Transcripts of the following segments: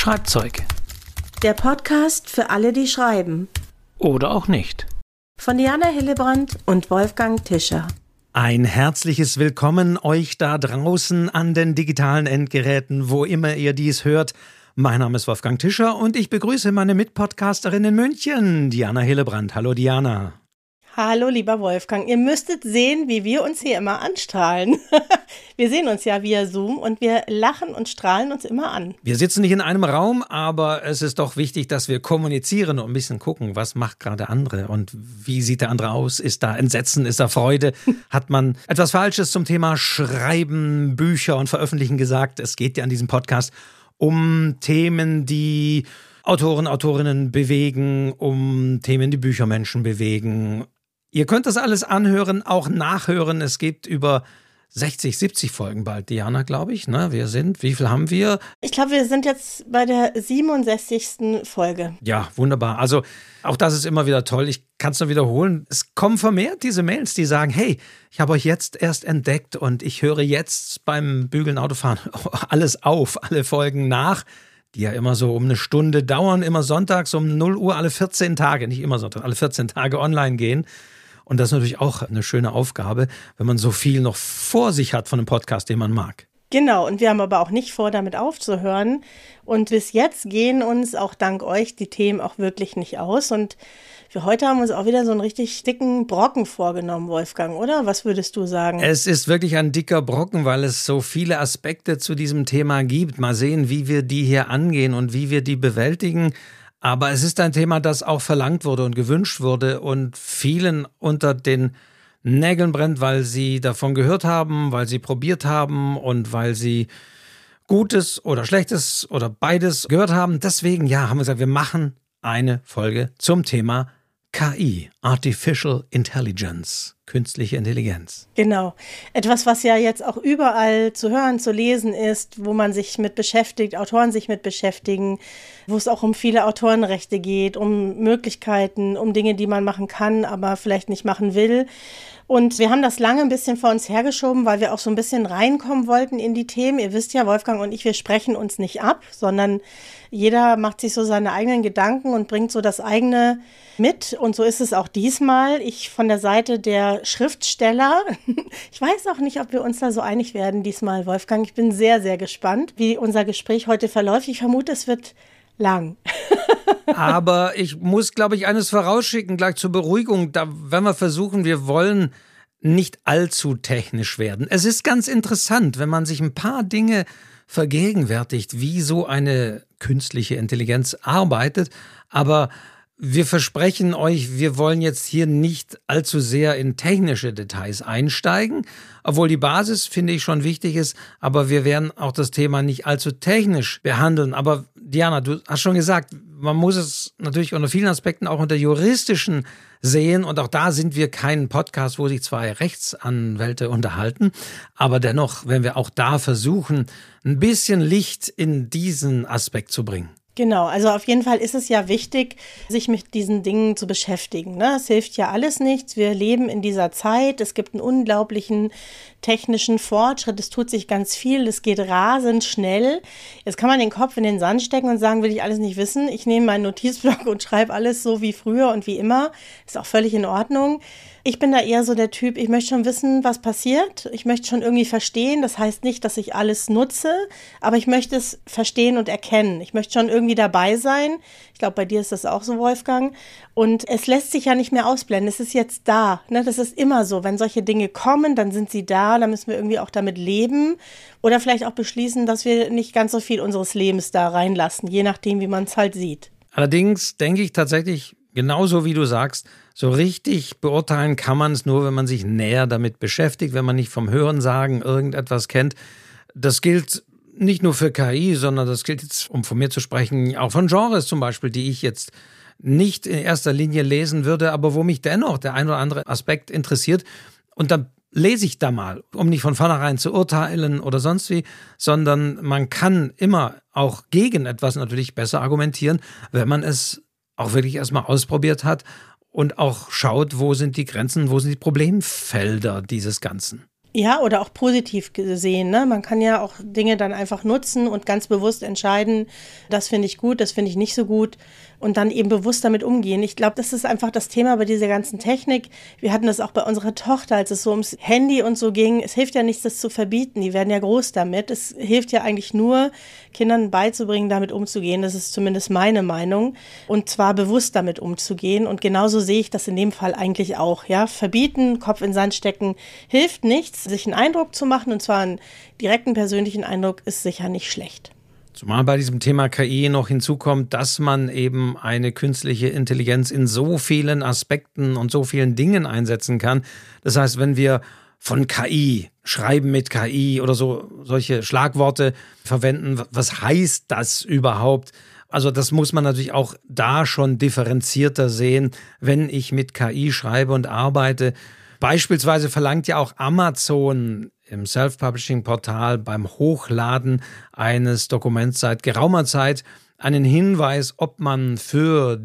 Schreibzeug. Der Podcast für alle, die schreiben. Oder auch nicht. Von Diana Hillebrand und Wolfgang Tischer. Ein herzliches Willkommen euch da draußen an den digitalen Endgeräten, wo immer ihr dies hört. Mein Name ist Wolfgang Tischer und ich begrüße meine Mitpodcasterin in München, Diana Hillebrand. Hallo Diana. Hallo lieber Wolfgang, ihr müsstet sehen, wie wir uns hier immer anstrahlen. Wir sehen uns ja via Zoom und wir lachen und strahlen uns immer an. Wir sitzen nicht in einem Raum, aber es ist doch wichtig, dass wir kommunizieren und ein bisschen gucken, was macht gerade andere und wie sieht der andere aus? Ist da Entsetzen, ist da Freude? Hat man etwas Falsches zum Thema Schreiben, Bücher und Veröffentlichen gesagt? Es geht ja an diesem Podcast um Themen, die Autoren, Autorinnen bewegen, um Themen, die Büchermenschen bewegen. Ihr könnt das alles anhören, auch nachhören. Es gibt über 60, 70 Folgen bald, Diana, glaube ich. Ne? Wie viel haben wir? Ich glaube, wir sind jetzt bei der 67. Folge. Ja, wunderbar. Also auch das ist immer wieder toll. Ich kann es nur wiederholen. Es kommen vermehrt diese Mails, die sagen, hey, ich habe euch jetzt erst entdeckt und ich höre jetzt beim Bügeln, Autofahren alles auf, alle Folgen nach, die ja immer so um eine Stunde dauern, immer sonntags um 0 Uhr alle 14 Tage, nicht immer Sonntag, alle 14 Tage online gehen. Und das ist natürlich auch eine schöne Aufgabe, wenn man so viel noch vor sich hat von einem Podcast, den man mag. Genau, und wir haben aber auch nicht vor, damit aufzuhören. Und bis jetzt gehen uns, auch dank euch, die Themen auch wirklich nicht aus. Und für heute haben wir uns auch wieder so einen richtig dicken Brocken vorgenommen, Wolfgang, oder? Was würdest du sagen? Es ist wirklich ein dicker Brocken, weil es so viele Aspekte zu diesem Thema gibt. Mal sehen, wie wir die hier angehen und wie wir die bewältigen. Aber es ist ein Thema, das auch verlangt wurde und gewünscht wurde und vielen unter den Nägeln brennt, weil sie davon gehört haben, weil sie probiert haben und weil sie Gutes oder Schlechtes oder beides gehört haben. Deswegen, ja, haben wir gesagt, wir machen eine Folge zum Thema KI, Artificial Intelligence, künstliche Intelligenz. Genau. Etwas, was ja jetzt auch überall zu hören, zu lesen ist, wo man sich mit beschäftigt, Autoren sich mit beschäftigen, wo es auch um viele Autorenrechte geht, um Möglichkeiten, um Dinge, die man machen kann, aber vielleicht nicht machen will. Und wir haben das lange ein bisschen vor uns hergeschoben, weil wir auch so ein bisschen reinkommen wollten in die Themen. Ihr wisst ja, Wolfgang und ich, wir sprechen uns nicht ab, sondern jeder macht sich so seine eigenen Gedanken und bringt so das eigene mit. Und so ist es auch diesmal. Ich von der Seite der Schriftsteller. Ich weiß auch nicht, ob wir uns da so einig werden diesmal, Wolfgang. Ich bin sehr, sehr gespannt, wie unser Gespräch heute verläuft. Ich vermute, es wird lang. Aber ich muss, glaube ich, eines vorausschicken, gleich zur Beruhigung. Da werden wir versuchen, wir wollen nicht allzu technisch werden. Es ist ganz interessant, wenn man sich ein paar Dinge vergegenwärtigt, wie so eine künstliche Intelligenz arbeitet. Aber wir versprechen euch, wir wollen jetzt hier nicht allzu sehr in technische Details einsteigen, obwohl die Basis, finde ich, schon wichtig ist, aber wir werden auch das Thema nicht allzu technisch behandeln. Aber Diana, du hast schon gesagt, man muss es natürlich unter vielen Aspekten auch unter juristischen sehen und auch da sind wir kein Podcast, wo sich zwei Rechtsanwälte unterhalten, aber dennoch, wenn wir auch da versuchen, ein bisschen Licht in diesen Aspekt zu bringen. Genau, also auf jeden Fall ist es ja wichtig, sich mit diesen Dingen zu beschäftigen. Ne? Es hilft ja alles nichts. Wir leben in dieser Zeit. Es gibt einen unglaublichen technischen Fortschritt. Es tut sich ganz viel. Es geht rasend schnell. Jetzt kann man den Kopf in den Sand stecken und sagen, will ich alles nicht wissen. Ich nehme meinen Notizblock und schreibe alles so wie früher und wie immer. Ist auch völlig in Ordnung. Ich bin da eher so der Typ, ich möchte schon wissen, was passiert. Ich möchte schon irgendwie verstehen. Das heißt nicht, dass ich alles nutze, aber ich möchte es verstehen und erkennen. Ich möchte schon irgendwie dabei sein. Ich glaube, bei dir ist das auch so, Wolfgang. Und es lässt sich ja nicht mehr ausblenden. Es ist jetzt da. Ne? Das ist immer so. Wenn solche Dinge kommen, dann sind sie da. Dann müssen wir irgendwie auch damit leben. Oder vielleicht auch beschließen, dass wir nicht ganz so viel unseres Lebens da reinlassen, je nachdem, wie man es halt sieht. Allerdings denke ich tatsächlich, genauso wie du sagst, so richtig beurteilen kann man es nur, wenn man sich näher damit beschäftigt, wenn man nicht vom Hörensagen irgendetwas kennt. Das gilt nicht nur für KI, sondern das gilt jetzt, um von mir zu sprechen, auch von Genres zum Beispiel, die ich jetzt nicht in erster Linie lesen würde, aber wo mich dennoch der ein oder andere Aspekt interessiert. Und dann lese ich da mal, um nicht von vornherein zu urteilen oder sonst wie, sondern man kann immer auch gegen etwas natürlich besser argumentieren, wenn man es auch wirklich erstmal ausprobiert hat und auch schaut, wo sind die Grenzen, wo sind die Problemfelder dieses Ganzen. Ja, oder auch positiv gesehen, ne? Man kann ja auch Dinge dann einfach nutzen und ganz bewusst entscheiden, das finde ich gut, das finde ich nicht so gut und dann eben bewusst damit umgehen. Ich glaube, das ist einfach das Thema bei dieser ganzen Technik. Wir hatten das auch bei unserer Tochter, als es so ums Handy und so ging. Es hilft ja nichts, das zu verbieten. Die werden ja groß damit. Es hilft ja eigentlich nur, Kindern beizubringen, damit umzugehen. Das ist zumindest meine Meinung. Und zwar bewusst damit umzugehen. Und genauso sehe ich das in dem Fall eigentlich auch. Ja, verbieten, Kopf in den Sand stecken, hilft nichts. Sich einen Eindruck zu machen, und zwar einen direkten persönlichen Eindruck, ist sicher nicht schlecht. Zumal bei diesem Thema KI noch hinzukommt, dass man eben eine künstliche Intelligenz in so vielen Aspekten und so vielen Dingen einsetzen kann. Das heißt, wenn wir von KI, Schreiben mit KI oder solche Schlagworte verwenden, was heißt das überhaupt? Also das muss man natürlich auch da schon differenzierter sehen, wenn ich mit KI schreibe und arbeite. Beispielsweise verlangt ja auch Amazon im Self-Publishing-Portal beim Hochladen eines Dokuments seit geraumer Zeit einen Hinweis, ob man für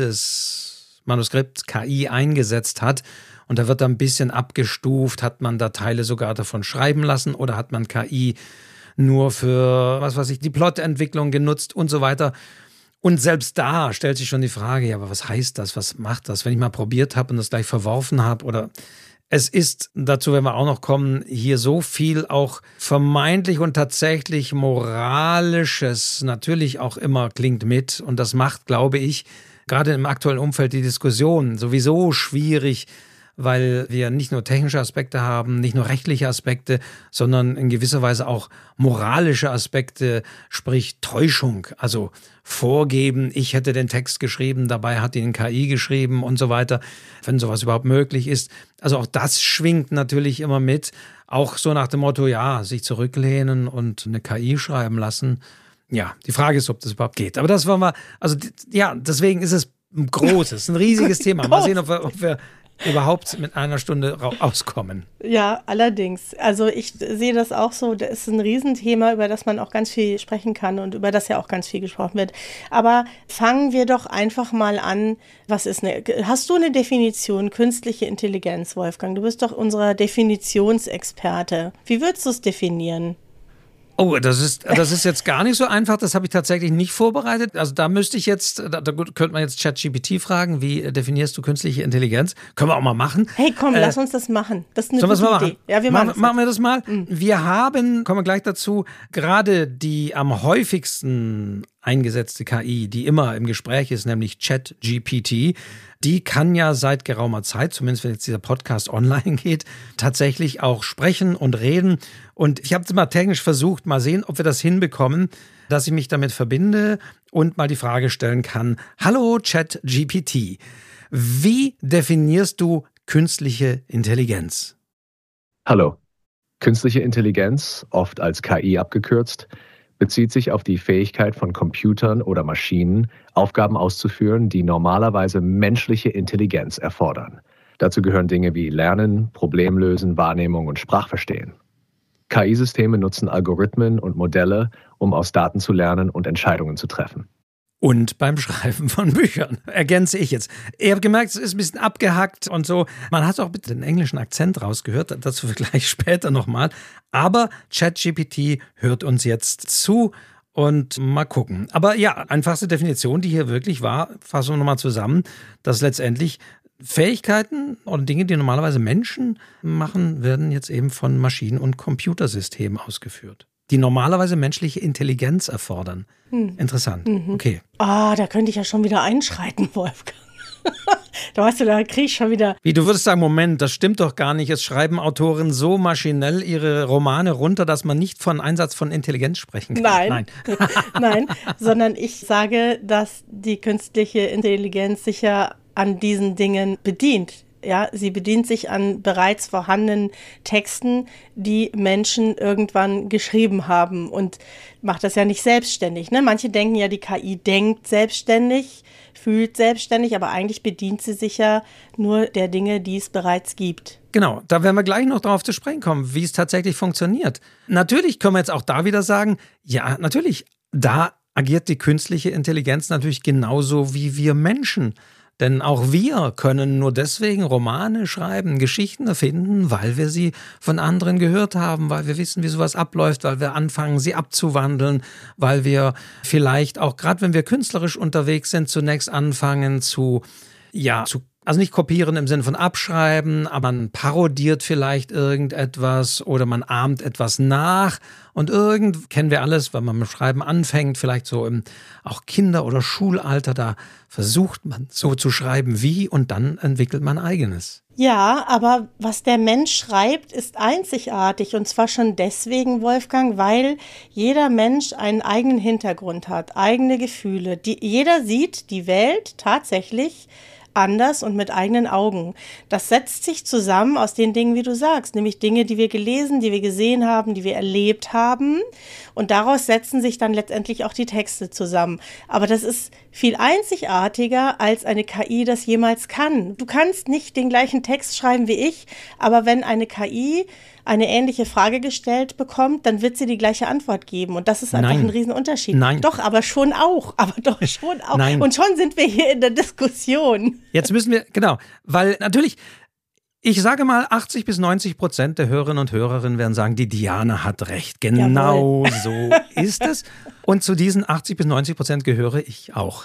dieses Manuskript KI eingesetzt hat. Und da wird dann ein bisschen abgestuft, hat man da Teile sogar davon schreiben lassen oder hat man KI nur für, die Plotentwicklung genutzt und so weiter. Und selbst da stellt sich schon die Frage, ja, aber was heißt das, was macht das, wenn ich mal probiert habe und das gleich verworfen habe oder... Es ist, dazu werden wir auch noch kommen, hier so viel auch vermeintlich und tatsächlich Moralisches natürlich auch immer klingt mit. Und das macht, glaube ich, gerade im aktuellen Umfeld die Diskussion sowieso schwierig, weil wir nicht nur technische Aspekte haben, nicht nur rechtliche Aspekte, sondern in gewisser Weise auch moralische Aspekte, sprich Täuschung, also vorgeben, ich hätte den Text geschrieben, dabei hat ihn KI geschrieben und so weiter, wenn sowas überhaupt möglich ist. Also auch das schwingt natürlich immer mit, auch so nach dem Motto, ja, sich zurücklehnen und eine KI schreiben lassen. Ja, die Frage ist, ob das überhaupt geht. Aber das wollen wir, also ja, deswegen ist es ein großes, ein riesiges Thema. Mal sehen, ob wir überhaupt mit einer Stunde auskommen. Ja, allerdings. Also ich sehe das auch so, das ist ein Riesenthema, über das man auch ganz viel sprechen kann und über das ja auch ganz viel gesprochen wird. Aber fangen wir doch einfach mal an, hast du eine Definition künstliche Intelligenz, Wolfgang? Du bist doch unser Definitionsexperte. Wie würdest du es definieren? Oh, das ist jetzt gar nicht so einfach. Das habe ich tatsächlich nicht vorbereitet. Also da könnte man jetzt ChatGPT fragen, wie definierst du künstliche Intelligenz? Können wir auch mal machen. Hey, komm, lass uns das machen. Das ist eine gute Idee. Ja, machen wir das mal. Mhm. Wir haben, kommen wir gleich dazu, gerade die am häufigsten eingesetzte KI, die immer im Gespräch ist, nämlich ChatGPT, die kann ja seit geraumer Zeit, zumindest wenn jetzt dieser Podcast online geht, tatsächlich auch sprechen und reden. Und ich habe es mal technisch versucht, mal sehen, ob wir das hinbekommen, dass ich mich damit verbinde und mal die Frage stellen kann, hallo ChatGPT, wie definierst du künstliche Intelligenz? Hallo. Künstliche Intelligenz, oft als KI abgekürzt, bezieht sich auf die Fähigkeit von Computern oder Maschinen, Aufgaben auszuführen, die normalerweise menschliche Intelligenz erfordern. Dazu gehören Dinge wie Lernen, Problemlösen, Wahrnehmung und Sprachverstehen. KI-Systeme nutzen Algorithmen und Modelle, um aus Daten zu lernen und Entscheidungen zu treffen. Und beim Schreiben von Büchern, ergänze ich jetzt. Ihr habt gemerkt, es ist ein bisschen abgehackt und so. Man hat auch bitte den englischen Akzent rausgehört, dazu vielleicht später nochmal. Aber ChatGPT hört uns jetzt zu und mal gucken. Aber ja, einfachste Definition, die hier wirklich war, fassen wir nochmal zusammen, dass letztendlich Fähigkeiten und Dinge, die normalerweise Menschen machen, werden jetzt eben von Maschinen- und Computersystemen ausgeführt, die normalerweise menschliche Intelligenz erfordern. Interessant. Okay. Da könnte ich ja schon wieder einschreiten, Wolfgang. Da kriege ich schon wieder... Wie, du würdest sagen, Moment, das stimmt doch gar nicht. Es schreiben Autoren so maschinell ihre Romane runter, dass man nicht von Einsatz von Intelligenz sprechen kann. Nein. Nein, sondern ich sage, dass die künstliche Intelligenz sich ja an diesen Dingen bedient. Ja, sie bedient sich an bereits vorhandenen Texten, die Menschen irgendwann geschrieben haben und macht das ja nicht selbstständig. Ne? Manche denken ja, die KI denkt selbstständig, fühlt selbstständig, aber eigentlich bedient sie sich ja nur der Dinge, die es bereits gibt. Genau, da werden wir gleich noch drauf zu sprechen kommen, wie es tatsächlich funktioniert. Natürlich können wir jetzt auch da wieder sagen, ja, natürlich, da agiert die künstliche Intelligenz natürlich genauso wie wir Menschen. Denn auch wir können nur deswegen Romane schreiben, Geschichten erfinden, weil wir sie von anderen gehört haben, weil wir wissen, wie sowas abläuft, weil wir anfangen, sie abzuwandeln, weil wir vielleicht auch, gerade wenn wir künstlerisch unterwegs sind, zunächst anfangen also nicht kopieren im Sinne von abschreiben, aber man parodiert vielleicht irgendetwas oder man ahmt etwas nach. Und kennen wir alles, wenn man mit Schreiben anfängt, vielleicht so im auch Kinder- oder Schulalter, da versucht man so zu schreiben wie und dann entwickelt man eigenes. Ja, aber was der Mensch schreibt, ist einzigartig und zwar schon deswegen, Wolfgang, weil jeder Mensch einen eigenen Hintergrund hat, eigene Gefühle. Jeder sieht die Welt tatsächlich anders und mit eigenen Augen. Das setzt sich zusammen aus den Dingen, wie du sagst, nämlich Dinge, die wir gelesen, die wir gesehen haben, die wir erlebt haben. Und daraus setzen sich dann letztendlich auch die Texte zusammen. Aber das ist viel einzigartiger, als eine KI das jemals kann. Du kannst nicht den gleichen Text schreiben wie ich, aber wenn eine KI eine ähnliche Frage gestellt bekommt, dann wird sie die gleiche Antwort geben. Und das ist einfach ein Riesenunterschied. Nein. Doch, aber schon auch. Nein. Und schon sind wir hier in der Diskussion. Jetzt müssen wir, genau, weil natürlich, ich sage mal, 80-90% der Hörerinnen und Hörerinnen werden sagen, die Diana hat recht. Genau so ist es. Und zu diesen 80-90% gehöre ich auch.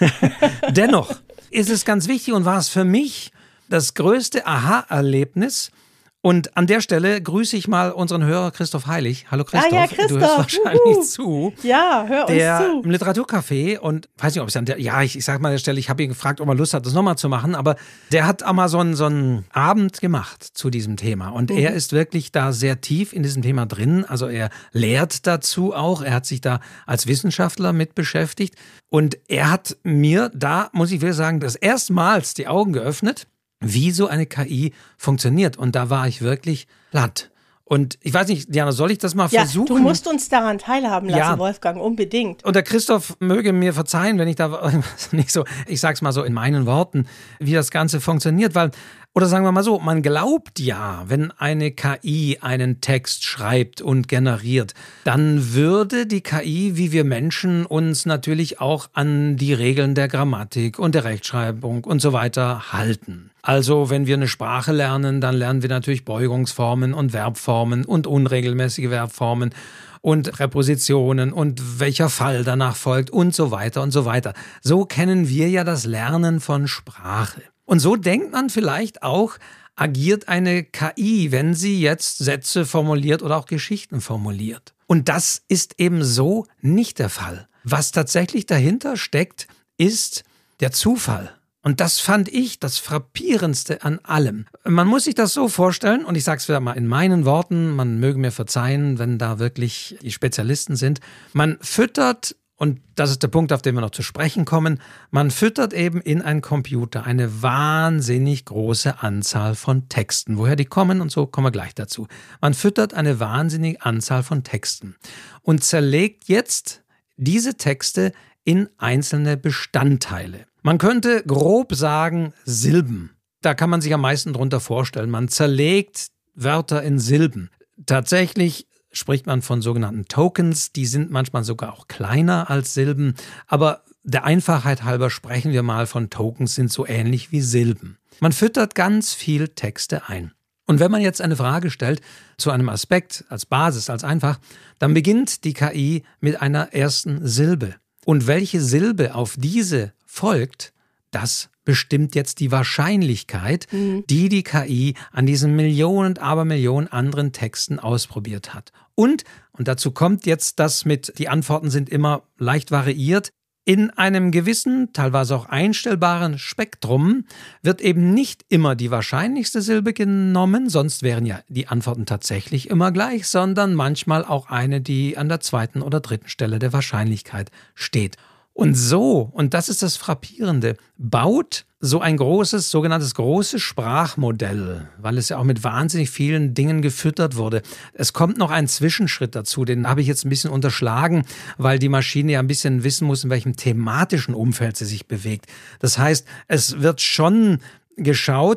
Dennoch ist es ganz wichtig und war es für mich das größte Aha-Erlebnis. Und an der Stelle grüße ich mal unseren Hörer Christoph Heilig. Hallo Christoph, ja, Christoph. Du hörst wahrscheinlich zu. Ja, hör uns zu. Im Literaturcafé und weiß nicht, ob es an ich sag mal an der Stelle, ich habe ihn gefragt, ob er Lust hat, das nochmal zu machen, aber der hat auch mal so einen Abend gemacht zu diesem Thema und er ist wirklich da sehr tief in diesem Thema drin, also er lehrt dazu auch, er hat sich da als Wissenschaftler mit beschäftigt und er hat mir da, muss ich wirklich sagen, das erstmals die Augen geöffnet, wie so eine KI funktioniert. Und da war ich wirklich platt. Und ich weiß nicht, Diana, soll ich das mal versuchen? Du musst uns daran teilhaben lassen, Wolfgang, unbedingt. Und der Christoph möge mir verzeihen, wenn ich da nicht so, ich sag's mal so in meinen Worten, wie das Ganze funktioniert, weil, oder sagen wir mal so, man glaubt ja, wenn eine KI einen Text schreibt und generiert, dann würde die KI, wie wir Menschen, uns natürlich auch an die Regeln der Grammatik und der Rechtschreibung und so weiter halten. Also, wenn wir eine Sprache lernen, dann lernen wir natürlich Beugungsformen und Verbformen und unregelmäßige Verbformen und Präpositionen und welcher Fall danach folgt und so weiter und so weiter. So kennen wir ja das Lernen von Sprache. Und so denkt man vielleicht auch, agiert eine KI, wenn sie jetzt Sätze formuliert oder auch Geschichten formuliert. Und das ist eben so nicht der Fall. Was tatsächlich dahinter steckt, ist der Zufall. Und das fand ich das Frappierendste an allem. Man muss sich das so vorstellen, und ich sage es wieder mal in meinen Worten, man möge mir verzeihen, wenn da wirklich die Spezialisten sind, man füttert, und das ist der Punkt, auf den wir noch zu sprechen kommen, man füttert eben in einen Computer eine wahnsinnig große Anzahl von Texten. Woher die kommen und so kommen wir gleich dazu. Man füttert eine wahnsinnige Anzahl von Texten und zerlegt jetzt diese Texte in einzelne Bestandteile. Man könnte grob sagen Silben. Da kann man sich am meisten drunter vorstellen. Man zerlegt Wörter in Silben. Tatsächlich spricht man von sogenannten Tokens. Die sind manchmal sogar auch kleiner als Silben. Aber der Einfachheit halber sprechen wir mal von Tokens, sind so ähnlich wie Silben. Man füttert ganz viel Texte ein. Und wenn man jetzt eine Frage stellt zu einem Aspekt als Basis, als einfach, dann beginnt die KI mit einer ersten Silbe. Und welche Silbe auf diese folgt, das bestimmt jetzt die Wahrscheinlichkeit, die die KI an diesen Millionen, Abermillionen anderen Texten ausprobiert hat. Und dazu kommt jetzt das mit, die Antworten sind immer leicht variiert, in einem gewissen, teilweise auch einstellbaren Spektrum wird eben nicht immer die wahrscheinlichste Silbe genommen, sonst wären ja die Antworten tatsächlich immer gleich, sondern manchmal auch eine, die an der zweiten oder dritten Stelle der Wahrscheinlichkeit steht. Und so, und das ist das Frappierende, baut so ein großes, sogenanntes großes Sprachmodell, weil es ja auch mit wahnsinnig vielen Dingen gefüttert wurde. Es kommt noch ein Zwischenschritt dazu, den habe ich jetzt ein bisschen unterschlagen, weil die Maschine ja ein bisschen wissen muss, in welchem thematischen Umfeld sie sich bewegt. Das heißt, es wird schon geschaut,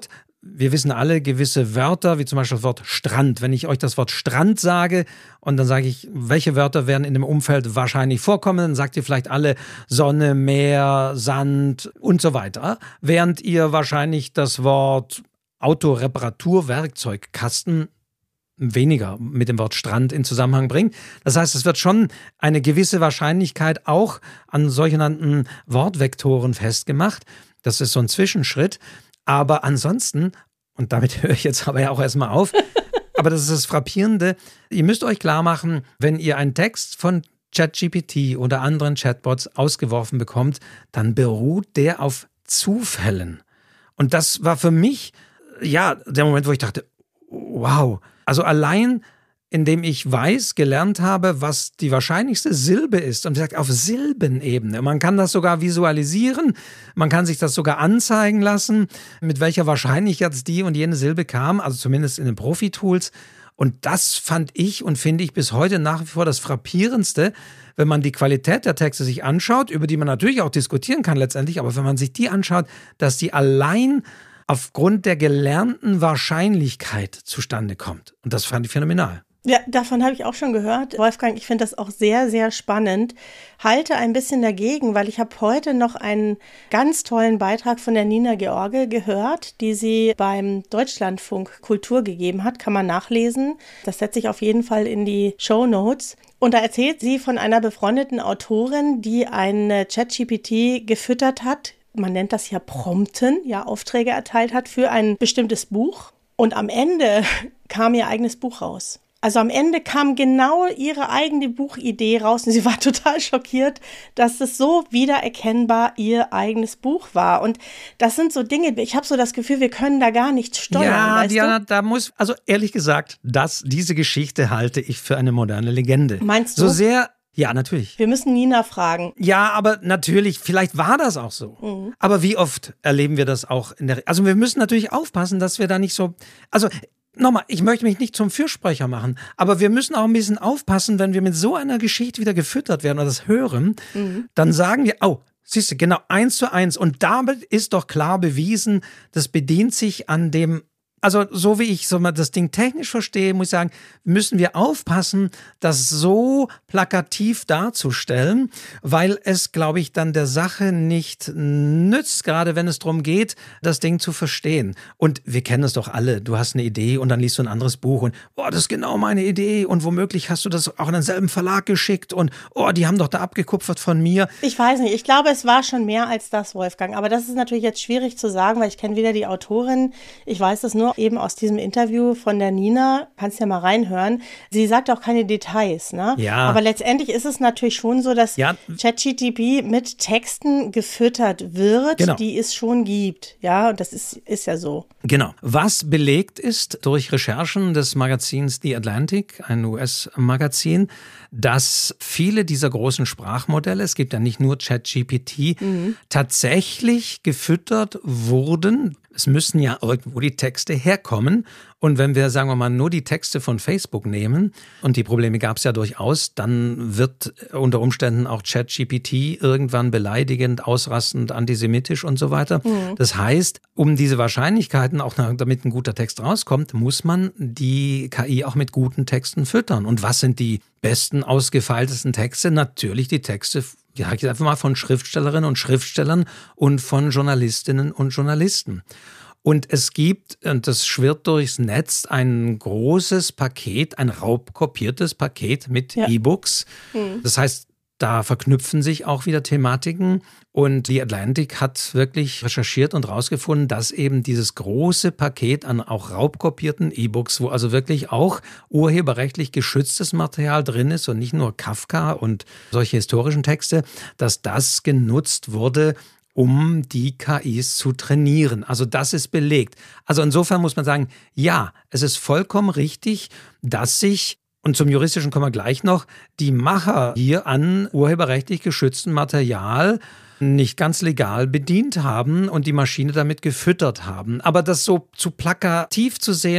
wir wissen alle gewisse Wörter, wie zum Beispiel das Wort Strand. Wenn ich euch das Wort Strand sage und dann sage ich, welche Wörter werden in dem Umfeld wahrscheinlich vorkommen, dann sagt ihr vielleicht alle Sonne, Meer, Sand und so weiter. Während ihr wahrscheinlich das Wort Autoreparatur, Werkzeugkasten weniger mit dem Wort Strand in Zusammenhang bringt. Das heißt, es wird schon eine gewisse Wahrscheinlichkeit auch an sogenannten Wortvektoren festgemacht. Das ist so ein Zwischenschritt. Aber ansonsten, und damit höre ich jetzt aber ja auch erstmal auf, aber das ist das Frappierende, ihr müsst euch klar machen, wenn ihr einen Text von ChatGPT oder anderen Chatbots ausgeworfen bekommt, dann beruht der auf Zufällen. Und das war für mich, ja, der Moment, wo ich dachte, wow. Also allein, indem ich gelernt habe, was die wahrscheinlichste Silbe ist. Und wie gesagt, auf Silbenebene. Man kann das sogar visualisieren. Man kann sich das sogar anzeigen lassen, mit welcher Wahrscheinlichkeit jetzt die und jene Silbe kam. Also zumindest in den Profi-Tools. Und das fand ich und finde ich bis heute nach wie vor das Frappierendste, wenn man die Qualität der Texte sich anschaut, über die man natürlich auch diskutieren kann letztendlich, aber wenn man sich die anschaut, dass die allein aufgrund der gelernten Wahrscheinlichkeit zustande kommt. Und das fand ich phänomenal. Ja, davon habe ich auch schon gehört. Wolfgang, ich finde das auch sehr, sehr spannend. Halte ein bisschen dagegen, weil ich habe heute noch einen ganz tollen Beitrag von der Nina George gehört, die sie beim Deutschlandfunk Kultur gegeben hat. Kann man nachlesen. Das setze ich auf jeden Fall in die Shownotes. Und da erzählt sie von einer befreundeten Autorin, die ein ChatGPT gefüttert hat. Man nennt das ja Prompten, ja, Aufträge erteilt hat für ein bestimmtes Buch. Und am Ende kam ihr eigenes Buch raus. Also am Ende kam genau ihre eigene Buchidee raus und sie war total schockiert, dass es so wiedererkennbar ihr eigenes Buch war. Und das sind so Dinge, ich habe so das Gefühl, wir können da gar nichts steuern. Ja, weißt Diana, du? da muss, also ehrlich gesagt, diese Geschichte halte ich für eine moderne Legende. Meinst du? So sehr. Ja, natürlich. Wir müssen Nina fragen. Ja, aber natürlich, vielleicht war das auch so. Mhm. Aber wie oft erleben wir das auch also wir müssen natürlich aufpassen, dass wir da nicht so, also nochmal, ich möchte mich nicht zum Fürsprecher machen, aber wir müssen auch ein bisschen aufpassen, wenn wir mit so einer Geschichte wieder gefüttert werden oder das hören, dann sagen wir, oh, siehst du, genau 1:1 und damit ist doch klar bewiesen, das bedient sich an dem. Also so wie ich das Ding technisch verstehe, muss ich sagen, müssen wir aufpassen, das so plakativ darzustellen, weil es, glaube ich, dann der Sache nicht nützt, gerade wenn es darum geht, das Ding zu verstehen. Und wir kennen es doch alle, du hast eine Idee und dann liest du ein anderes Buch und das ist genau meine Idee und womöglich hast du das auch in denselben Verlag geschickt und die haben doch da abgekupfert von mir. Ich weiß nicht, ich glaube, es war schon mehr als das, Wolfgang, aber das ist natürlich jetzt schwierig zu sagen, weil ich kenne weder die Autorin, ich weiß das nur eben aus diesem Interview von der Nina, kannst ja mal reinhören, sie sagt auch keine Details, ne? Ja. Aber letztendlich ist es natürlich schon so, dass ChatGPT mit Texten gefüttert wird, genau, die es schon gibt, ja, und das ist ja so. Genau. Was belegt ist durch Recherchen des Magazins The Atlantic, ein US-Magazin, dass viele dieser großen Sprachmodelle, es gibt ja nicht nur ChatGPT, tatsächlich gefüttert wurden. Es müssen ja irgendwo die Texte herkommen. Und wenn wir, sagen wir mal, nur die Texte von Facebook nehmen, und die Probleme gab es ja durchaus, dann wird unter Umständen auch ChatGPT irgendwann beleidigend, ausrastend, antisemitisch und so weiter. Das heißt, um diese Wahrscheinlichkeiten, auch damit ein guter Text rauskommt, muss man die KI auch mit guten Texten füttern. Und was sind die besten, ausgefeiltesten Texte? Natürlich die Texte, ja, ich einfach mal von Schriftstellerinnen und Schriftstellern und von Journalistinnen und Journalisten. Und es gibt, und das schwirrt durchs Netz, ein großes Paket, ein raubkopiertes Paket mit E-Books. Das heißt, da verknüpfen sich auch wieder Thematiken. Und The Atlantic hat wirklich recherchiert und rausgefunden, dass eben dieses große Paket an auch raubkopierten E-Books, wo also wirklich auch urheberrechtlich geschütztes Material drin ist und nicht nur Kafka und solche historischen Texte, dass das genutzt wurde, um die KIs zu trainieren. Also das ist belegt. Also insofern muss man sagen, ja, es ist vollkommen richtig, dass sich, und zum Juristischen kommen wir gleich noch, die Macher hier an urheberrechtlich geschütztem Material nicht ganz legal bedient haben und die Maschine damit gefüttert haben. Aber das so zu plakativ zu sehen,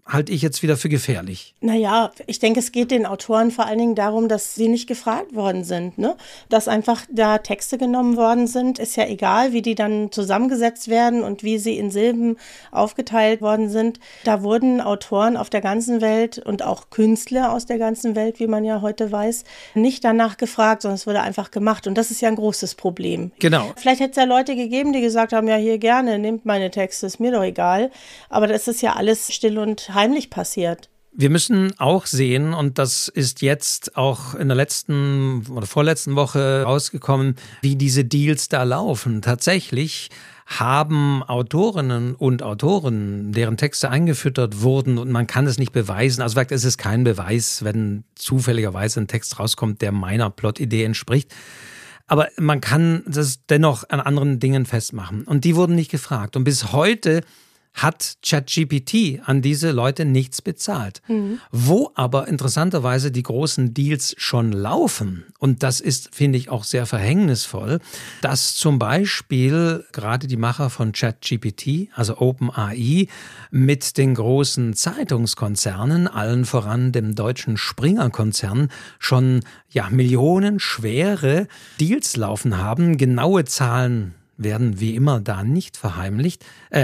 halte ich jetzt wieder für gefährlich. Naja, ich denke, es geht den Autoren vor allen Dingen darum, dass sie nicht gefragt worden sind, ne? Dass einfach da Texte genommen worden sind, ist ja egal, wie die dann zusammengesetzt werden und wie sie in Silben aufgeteilt worden sind. Da wurden Autoren auf der ganzen Welt und auch Künstler aus der ganzen Welt, wie man ja heute weiß, nicht danach gefragt, sondern es wurde einfach gemacht. Und das ist ja ein großes Problem. Genau. Vielleicht hätte es ja Leute gegeben, die gesagt haben, ja, hier gerne, nehmt meine Texte, ist mir doch egal. Aber das ist ja alles still und heimlich passiert. Wir müssen auch sehen, und das ist jetzt auch in der letzten oder vorletzten Woche rausgekommen, wie diese Deals da laufen. Tatsächlich haben Autorinnen und Autoren, deren Texte eingefüttert wurden, und man kann es nicht beweisen. Also es ist kein Beweis, wenn zufälligerweise ein Text rauskommt, der meiner Plotidee entspricht. Aber man kann das dennoch an anderen Dingen festmachen. Und die wurden nicht gefragt. Und bis heute hat ChatGPT an diese Leute nichts bezahlt. Wo aber interessanterweise die großen Deals schon laufen, und das ist, finde ich, auch sehr verhängnisvoll, dass zum Beispiel gerade die Macher von ChatGPT, also OpenAI, mit den großen Zeitungskonzernen, allen voran dem deutschen Springer-Konzern, schon millionenschwere Deals laufen haben. Genaue Zahlen werden wie immer da nicht verheimlicht,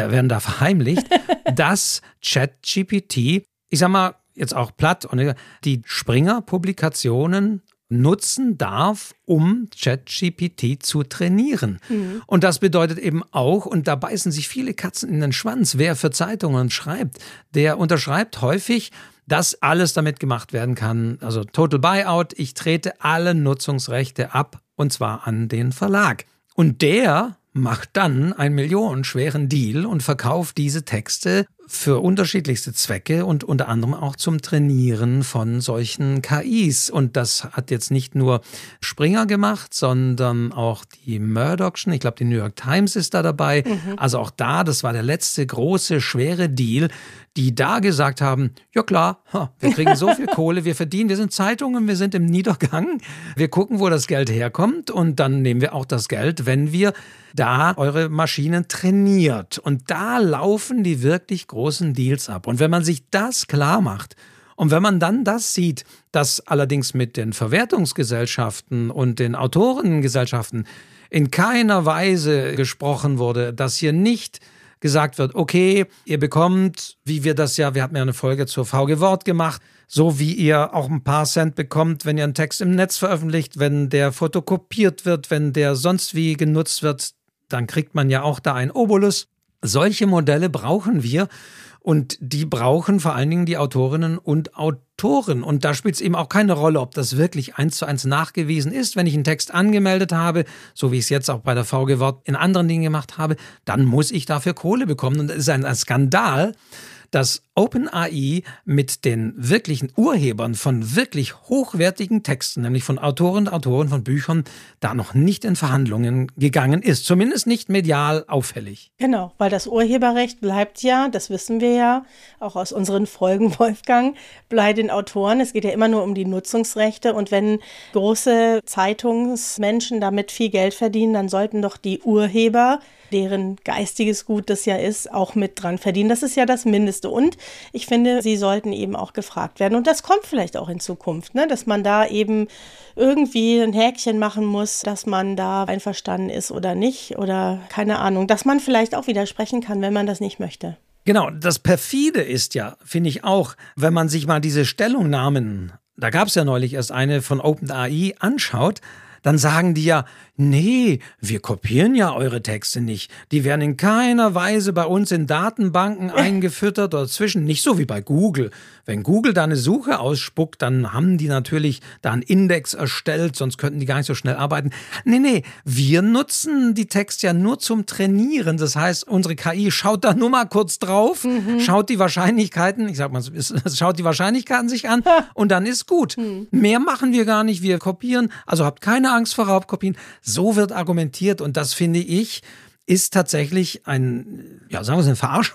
dass ChatGPT, ich sag mal jetzt auch platt, die Springer-Publikationen nutzen darf, um ChatGPT zu trainieren. Und das bedeutet eben auch, und da beißen sich viele Katzen in den Schwanz, wer für Zeitungen schreibt, der unterschreibt häufig, dass alles damit gemacht werden kann. Also Total Buyout, ich trete alle Nutzungsrechte ab, und zwar an den Verlag. Und der macht dann einen millionenschweren Deal und verkauft diese Texte für unterschiedlichste Zwecke und unter anderem auch zum Trainieren von solchen KIs. Und das hat jetzt nicht nur Springer gemacht, sondern auch die Murdoch'schen. Ich glaube, die New York Times ist da dabei. Also auch da, das war der letzte große, schwere Deal, die da gesagt haben, ja klar, wir kriegen so viel Kohle, wir verdienen, wir sind Zeitungen, wir sind im Niedergang, wir gucken, wo das Geld herkommt, und dann nehmen wir auch das Geld, wenn wir da eure Maschinen trainiert. Und da laufen die wirklich großen Deals ab. Und wenn man sich das klar macht und wenn man dann das sieht, dass allerdings mit den Verwertungsgesellschaften und den Autorengesellschaften in keiner Weise gesprochen wurde, dass hier nicht gesagt wird, okay, ihr bekommt, wir hatten ja eine Folge zur VG Wort gemacht, so wie ihr auch ein paar Cent bekommt, wenn ihr einen Text im Netz veröffentlicht, wenn der fotokopiert wird, wenn der sonst wie genutzt wird, dann kriegt man ja auch da einen Obolus. Solche Modelle brauchen wir, und die brauchen vor allen Dingen die Autorinnen und Autoren. Und da spielt es eben auch keine Rolle, ob das wirklich 1:1 nachgewiesen ist. Wenn ich einen Text angemeldet habe, so wie ich es jetzt auch bei der VG Wort in anderen Dingen gemacht habe, dann muss ich dafür Kohle bekommen. Und es ist ein Skandal, dass OpenAI mit den wirklichen Urhebern von wirklich hochwertigen Texten, nämlich von Autorinnen und Autoren von Büchern, da noch nicht in Verhandlungen gegangen ist. Zumindest nicht medial auffällig. Genau, weil das Urheberrecht bleibt ja, das wissen wir ja, auch aus unseren Folgen, Wolfgang, bei den Autoren. Es geht ja immer nur um die Nutzungsrechte. Und wenn große Zeitungsmenschen damit viel Geld verdienen, dann sollten doch die Urheber, deren geistiges Gut das ja ist, auch mit dran verdienen. Das ist ja das Mindeste. Und ich finde, sie sollten eben auch gefragt werden. Und das kommt vielleicht auch in Zukunft, ne? Dass man da eben irgendwie ein Häkchen machen muss, dass man da einverstanden ist oder nicht. Oder keine Ahnung, dass man vielleicht auch widersprechen kann, wenn man das nicht möchte. Genau, das Perfide ist ja, finde ich auch, wenn man sich mal diese Stellungnahmen, da gab es ja neulich erst eine von OpenAI, anschaut, dann sagen die ja, nee, wir kopieren ja eure Texte nicht. Die werden in keiner Weise bei uns in Datenbanken eingefüttert oder nicht so wie bei Google. Wenn Google da eine Suche ausspuckt, dann haben die natürlich da einen Index erstellt, sonst könnten die gar nicht so schnell arbeiten. Nee, wir nutzen die Texte ja nur zum Trainieren. Das heißt, unsere KI schaut da nur mal kurz drauf, schaut die Wahrscheinlichkeiten, schaut die Wahrscheinlichkeiten sich an und dann ist gut. Mehr machen wir gar nicht, wir kopieren, also habt keine Angst vor Raubkopien. So wird argumentiert, und das finde ich, ist tatsächlich eine Verarschung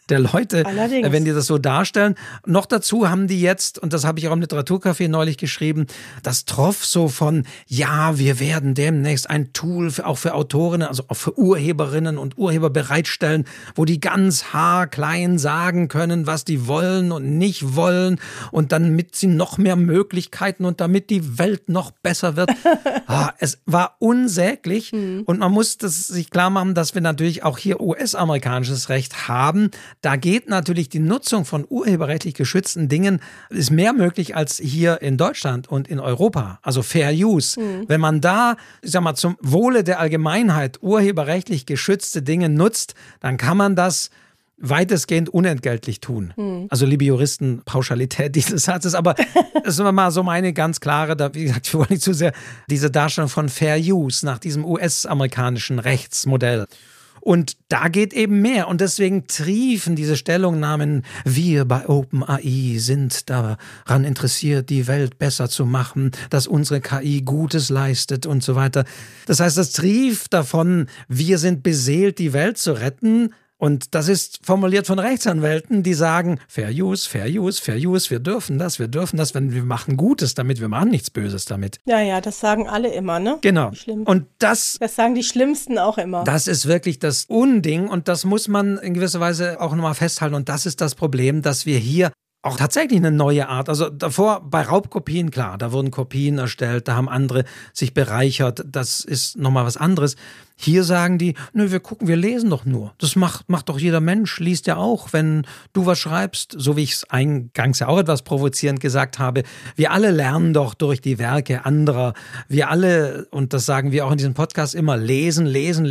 der Leute, Allerdings. wenn die das so darstellen. Noch dazu haben die jetzt, und das habe ich auch im Literaturcafé neulich geschrieben, das Troff so von, ja, wir werden demnächst ein Tool auch für Autorinnen, also auch für Urheberinnen und Urheber bereitstellen, wo die ganz haarklein sagen können, was die wollen und nicht wollen und damit sie noch mehr Möglichkeiten und damit die Welt noch besser wird. Es war unsäglich und man muss das sich klar machen, dass wir natürlich auch hier US-amerikanisches Recht haben. Da geht natürlich die Nutzung von urheberrechtlich geschützten Dingen, ist mehr möglich als hier in Deutschland und in Europa. Also Fair Use. Wenn man da, ich sag mal, zum Wohle der Allgemeinheit urheberrechtlich geschützte Dinge nutzt, dann kann man das weitestgehend unentgeltlich tun. Also liebe Juristen, Pauschalität dieses Satzes, aber das ist mal so meine ganz klare, wie gesagt, wir wollen nicht zu sehr diese Darstellung von Fair Use nach diesem US-amerikanischen Rechtsmodell. Und da geht eben mehr. Und deswegen triefen diese Stellungnahmen, wir bei OpenAI sind daran interessiert, die Welt besser zu machen, dass unsere KI Gutes leistet und so weiter. Das heißt, das trief davon, wir sind beseelt, die Welt zu retten. Und das ist formuliert von Rechtsanwälten, die sagen, Fair Use, Fair Use, Fair Use, wir dürfen das, wenn wir machen Gutes damit, wir machen nichts Böses damit. Ja, das sagen alle immer, ne? Genau. Und das sagen die Schlimmsten auch immer. Das ist wirklich das Unding und das muss man in gewisser Weise auch nochmal festhalten. Und das ist das Problem, dass wir hier auch tatsächlich eine neue Art, also davor bei Raubkopien, klar, da wurden Kopien erstellt, da haben andere sich bereichert, das ist nochmal was anderes. Hier sagen die, nö, wir lesen doch nur. Das macht doch jeder Mensch, liest ja auch, wenn du was schreibst, so wie ich es eingangs ja auch etwas provozierend gesagt habe. Wir alle lernen doch durch die Werke anderer. Wir alle, und das sagen wir auch in diesem Podcast immer, lesen.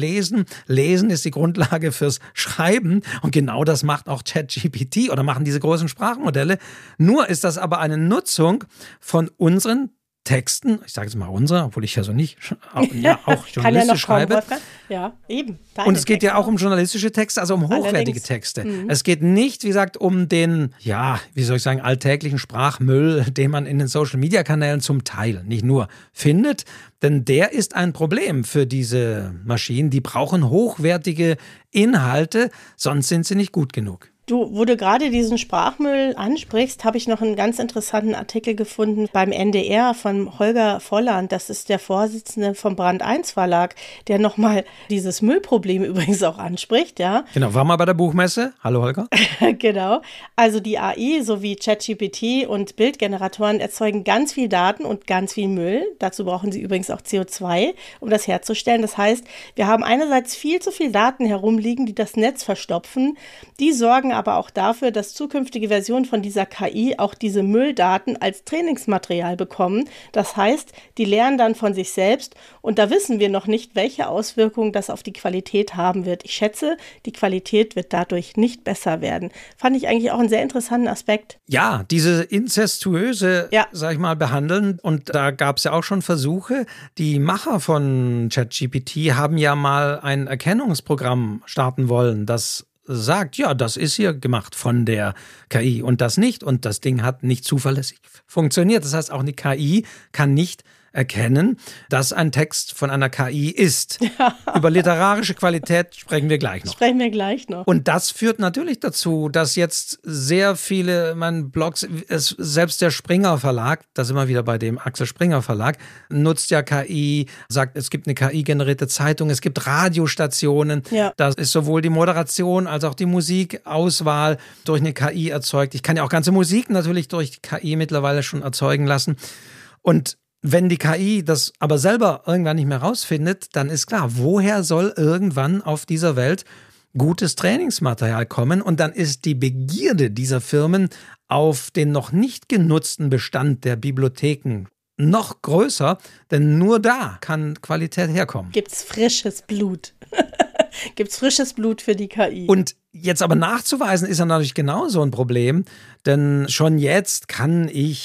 Lesen ist die Grundlage fürs Schreiben und genau das macht auch ChatGPT oder machen diese großen Sprachmodelle. Nur ist das aber eine Nutzung von unseren Texten, ich sage jetzt mal unsere, obwohl ich ja so nicht, auch journalistisch schreibe. Ja, eben. Und es geht ja auch um journalistische Texte, also um hochwertige Texte. Es geht nicht, wie gesagt, um den, alltäglichen Sprachmüll, den man in den Social-Media-Kanälen zum Teil, nicht nur, findet. Denn der ist ein Problem für diese Maschinen. Die brauchen hochwertige Inhalte, sonst sind sie nicht gut genug. Wo du gerade diesen Sprachmüll ansprichst, habe ich noch einen ganz interessanten Artikel gefunden beim NDR von Holger Volland. Das ist der Vorsitzende vom Brand 1 Verlag, der nochmal dieses Müllproblem übrigens auch anspricht, ja. Genau, war mal bei der Buchmesse. Hallo Holger. Genau. Also die AI sowie ChatGPT und Bildgeneratoren erzeugen ganz viel Daten und ganz viel Müll. Dazu brauchen sie übrigens auch CO2, um das herzustellen. Das heißt, wir haben einerseits viel zu viel Daten herumliegen, die das Netz verstopfen. Die sorgen aber auch dafür, dass zukünftige Versionen von dieser KI auch diese Mülldaten als Trainingsmaterial bekommen. Das heißt, die lernen dann von sich selbst und da wissen wir noch nicht, welche Auswirkungen das auf die Qualität haben wird. Ich schätze, die Qualität wird dadurch nicht besser werden. Fand ich eigentlich auch einen sehr interessanten Aspekt. Ja, diese inzestuöse, sag ich mal, behandeln. Und da gab es ja auch schon Versuche. Die Macher von ChatGPT haben ja mal ein Erkennungsprogramm starten wollen, das sagt, ja, das ist hier gemacht von der KI und das nicht. Und das Ding hat nicht zuverlässig funktioniert. Das heißt, auch eine KI kann nicht erkennen, dass ein Text von einer KI ist. Ja. Über literarische Qualität sprechen wir gleich noch. Und das führt natürlich dazu, dass jetzt sehr viele Blogs, selbst der Springer Verlag, da sind wir wieder bei dem Axel Springer Verlag, nutzt ja KI, sagt, es gibt eine KI-generierte Zeitung, es gibt Radiostationen, da ist sowohl die Moderation als auch die Musikauswahl durch eine KI erzeugt. Ich kann ja auch ganze Musik natürlich durch die KI mittlerweile schon erzeugen lassen. Und wenn die KI das aber selber irgendwann nicht mehr rausfindet, dann ist klar, woher soll irgendwann auf dieser Welt gutes Trainingsmaterial kommen? Und dann ist die Begierde dieser Firmen auf den noch nicht genutzten Bestand der Bibliotheken noch größer, denn nur da kann Qualität herkommen. Gibt's frisches Blut. Gibt's frisches Blut für die KI. Und jetzt aber nachzuweisen, ist ja natürlich genauso ein Problem, denn schon jetzt kann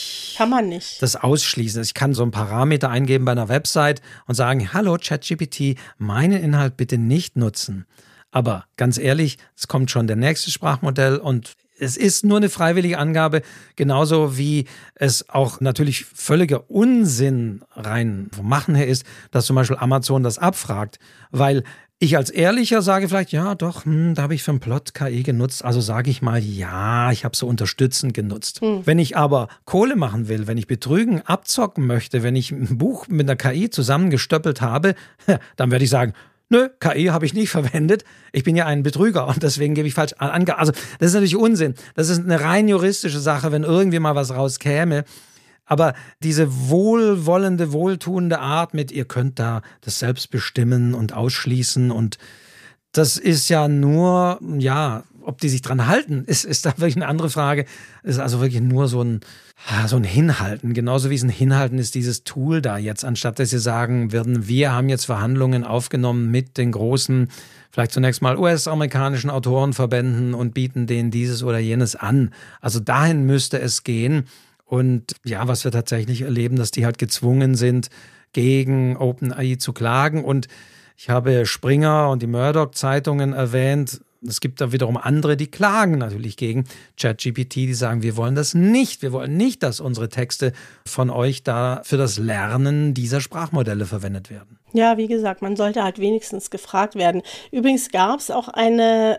man nicht das ausschließen. Ich kann so einen Parameter eingeben bei einer Website und sagen, hallo ChatGPT, meinen Inhalt bitte nicht nutzen. Aber ganz ehrlich, es kommt schon der nächste Sprachmodell und Es ist nur eine freiwillige Angabe, genauso wie es auch natürlich völliger Unsinn rein vom Machen her ist, dass zum Beispiel Amazon das abfragt, weil ich als Ehrlicher sage vielleicht, ja doch, da habe ich für einen Plot KI genutzt, also sage ich mal, ja, ich habe so unterstützend genutzt. Wenn ich aber Kohle machen will, wenn ich betrügen, abzocken möchte, wenn ich ein Buch mit einer KI zusammengestöppelt habe, dann werde ich sagen, nö, KI habe ich nicht verwendet. Ich bin ja ein Betrüger und deswegen gebe ich falsch Angaben. Also das ist natürlich Unsinn. Das ist eine rein juristische Sache, wenn irgendwie mal was rauskäme. Aber diese wohlwollende, wohltuende Art mit, ihr könnt da das selbst bestimmen und ausschließen und das ist ja nur, ja, ob die sich dran halten, ist da wirklich eine andere Frage. Ist also wirklich nur so ein Hinhalten. Genauso wie es ein Hinhalten ist, dieses Tool da jetzt, anstatt dass sie sagen würden, wir haben jetzt Verhandlungen aufgenommen mit den großen, vielleicht zunächst mal US-amerikanischen Autorenverbänden und bieten denen dieses oder jenes an. Also dahin müsste es gehen. Und ja, was wir tatsächlich erleben, dass die halt gezwungen sind, gegen OpenAI zu klagen. Und ich habe Springer und die Murdoch-Zeitungen erwähnt. Es gibt da wiederum andere, die klagen natürlich gegen ChatGPT, die sagen, wir wollen das nicht. Wir wollen nicht, dass unsere Texte von euch da für das Lernen dieser Sprachmodelle verwendet werden. Ja, wie gesagt, man sollte halt wenigstens gefragt werden. Übrigens gab es auch eine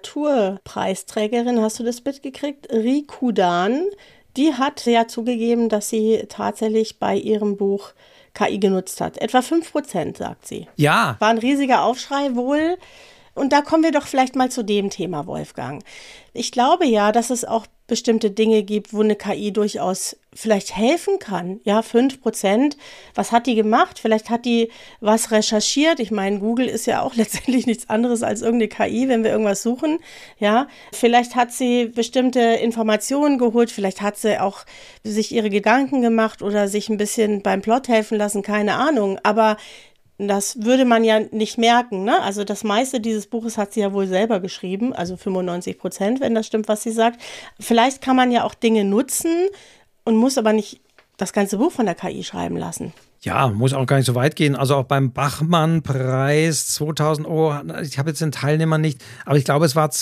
Literaturpreisträgerin, hast du das mitgekriegt? Rikudan, die hat ja zugegeben, dass sie tatsächlich bei ihrem Buch KI genutzt hat. Etwa 5%, sagt sie. Ja. War ein riesiger Aufschrei wohl. Und da kommen wir doch vielleicht mal zu dem Thema, Wolfgang. Ich glaube ja, dass es auch bestimmte Dinge gibt, wo eine KI durchaus vielleicht helfen kann. Ja, 5%. Was hat die gemacht? Vielleicht hat die was recherchiert. Ich meine, Google ist ja auch letztendlich nichts anderes als irgendeine KI, wenn wir irgendwas suchen. Ja, vielleicht hat sie bestimmte Informationen geholt. Vielleicht hat sie auch sich ihre Gedanken gemacht oder sich ein bisschen beim Plot helfen lassen. Keine Ahnung. Aber das würde man ja nicht merken, ne? Also das meiste dieses Buches hat sie ja wohl selber geschrieben, also 95%, wenn das stimmt, was sie sagt. Vielleicht kann man ja auch Dinge nutzen und muss aber nicht das ganze Buch von der KI schreiben lassen. Ja, muss auch gar nicht so weit gehen. Also auch beim Bachmann-Preis 2000, ich habe jetzt den Teilnehmer nicht, aber ich glaube, es war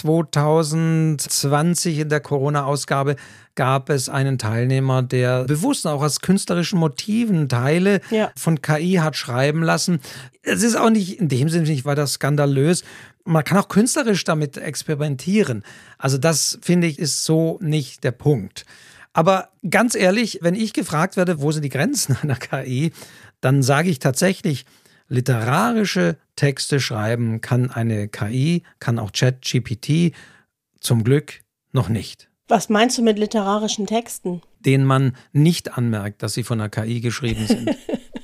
2020 in der Corona-Ausgabe, gab es einen Teilnehmer, der bewusst auch aus künstlerischen Motiven Teile von KI hat schreiben lassen. Es ist auch nicht, in dem Sinne nicht weiter skandalös. Man kann auch künstlerisch damit experimentieren. Also das, finde ich, ist so nicht der Punkt. Aber ganz ehrlich, wenn ich gefragt werde, wo sind die Grenzen einer KI, dann sage ich tatsächlich, literarische Texte schreiben kann eine KI, kann auch ChatGPT, zum Glück noch nicht. Was meinst du mit literarischen Texten? Denen man nicht anmerkt, dass sie von einer KI geschrieben sind.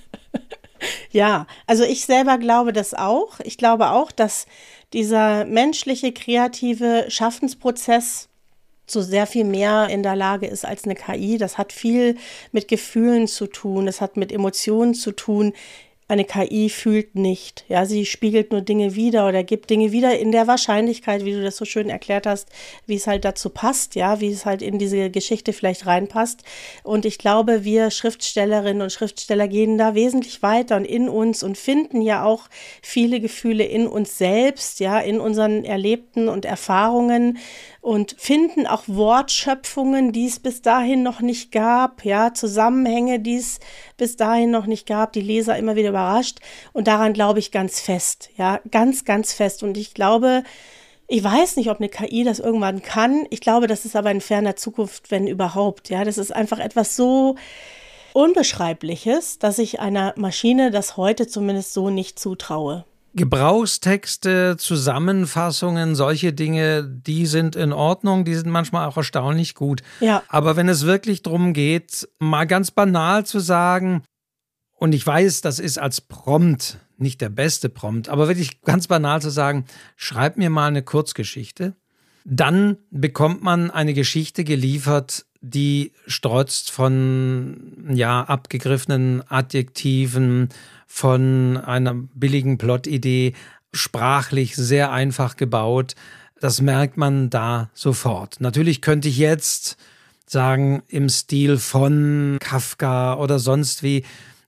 Ja, also ich selber glaube das auch. Ich glaube auch, dass dieser menschliche, kreative Schaffensprozess zu sehr viel mehr in der Lage ist als eine KI. Das hat viel mit Gefühlen zu tun, das hat mit Emotionen zu tun. Eine KI fühlt nicht. Ja, sie spiegelt nur Dinge wider oder gibt Dinge wieder in der Wahrscheinlichkeit, wie du das so schön erklärt hast, wie es halt dazu passt, ja, wie es halt in diese Geschichte vielleicht reinpasst. Und ich glaube, wir Schriftstellerinnen und Schriftsteller gehen da wesentlich weiter und in uns und finden ja auch viele Gefühle in uns selbst, ja, in unseren Erlebten und Erfahrungen und finden auch Wortschöpfungen, die es bis dahin noch nicht gab, ja, Zusammenhänge, die es bis dahin noch nicht gab, die Leser immer wieder überrascht. Und daran glaube ich ganz fest, ja, ganz, ganz fest. Und ich glaube, ich weiß nicht, ob eine KI das irgendwann kann. Ich glaube, das ist aber in ferner Zukunft, wenn überhaupt, ja. Das ist einfach etwas so Unbeschreibliches, dass ich einer Maschine das heute zumindest so nicht zutraue. Gebrauchstexte, Zusammenfassungen, solche Dinge, die sind in Ordnung, die sind manchmal auch erstaunlich gut. Ja. Aber wenn es wirklich darum geht, mal ganz banal zu sagen, und ich weiß, das ist als Prompt nicht der beste Prompt, aber wirklich ganz banal zu sagen, schreib mir mal eine Kurzgeschichte, dann bekommt man eine Geschichte geliefert, die strotzt von abgegriffenen Adjektiven, von einer billigen Plotidee, sprachlich sehr einfach gebaut. Das merkt man da sofort. Natürlich könnte ich jetzt sagen, im Stil von Kafka oder sonst wie,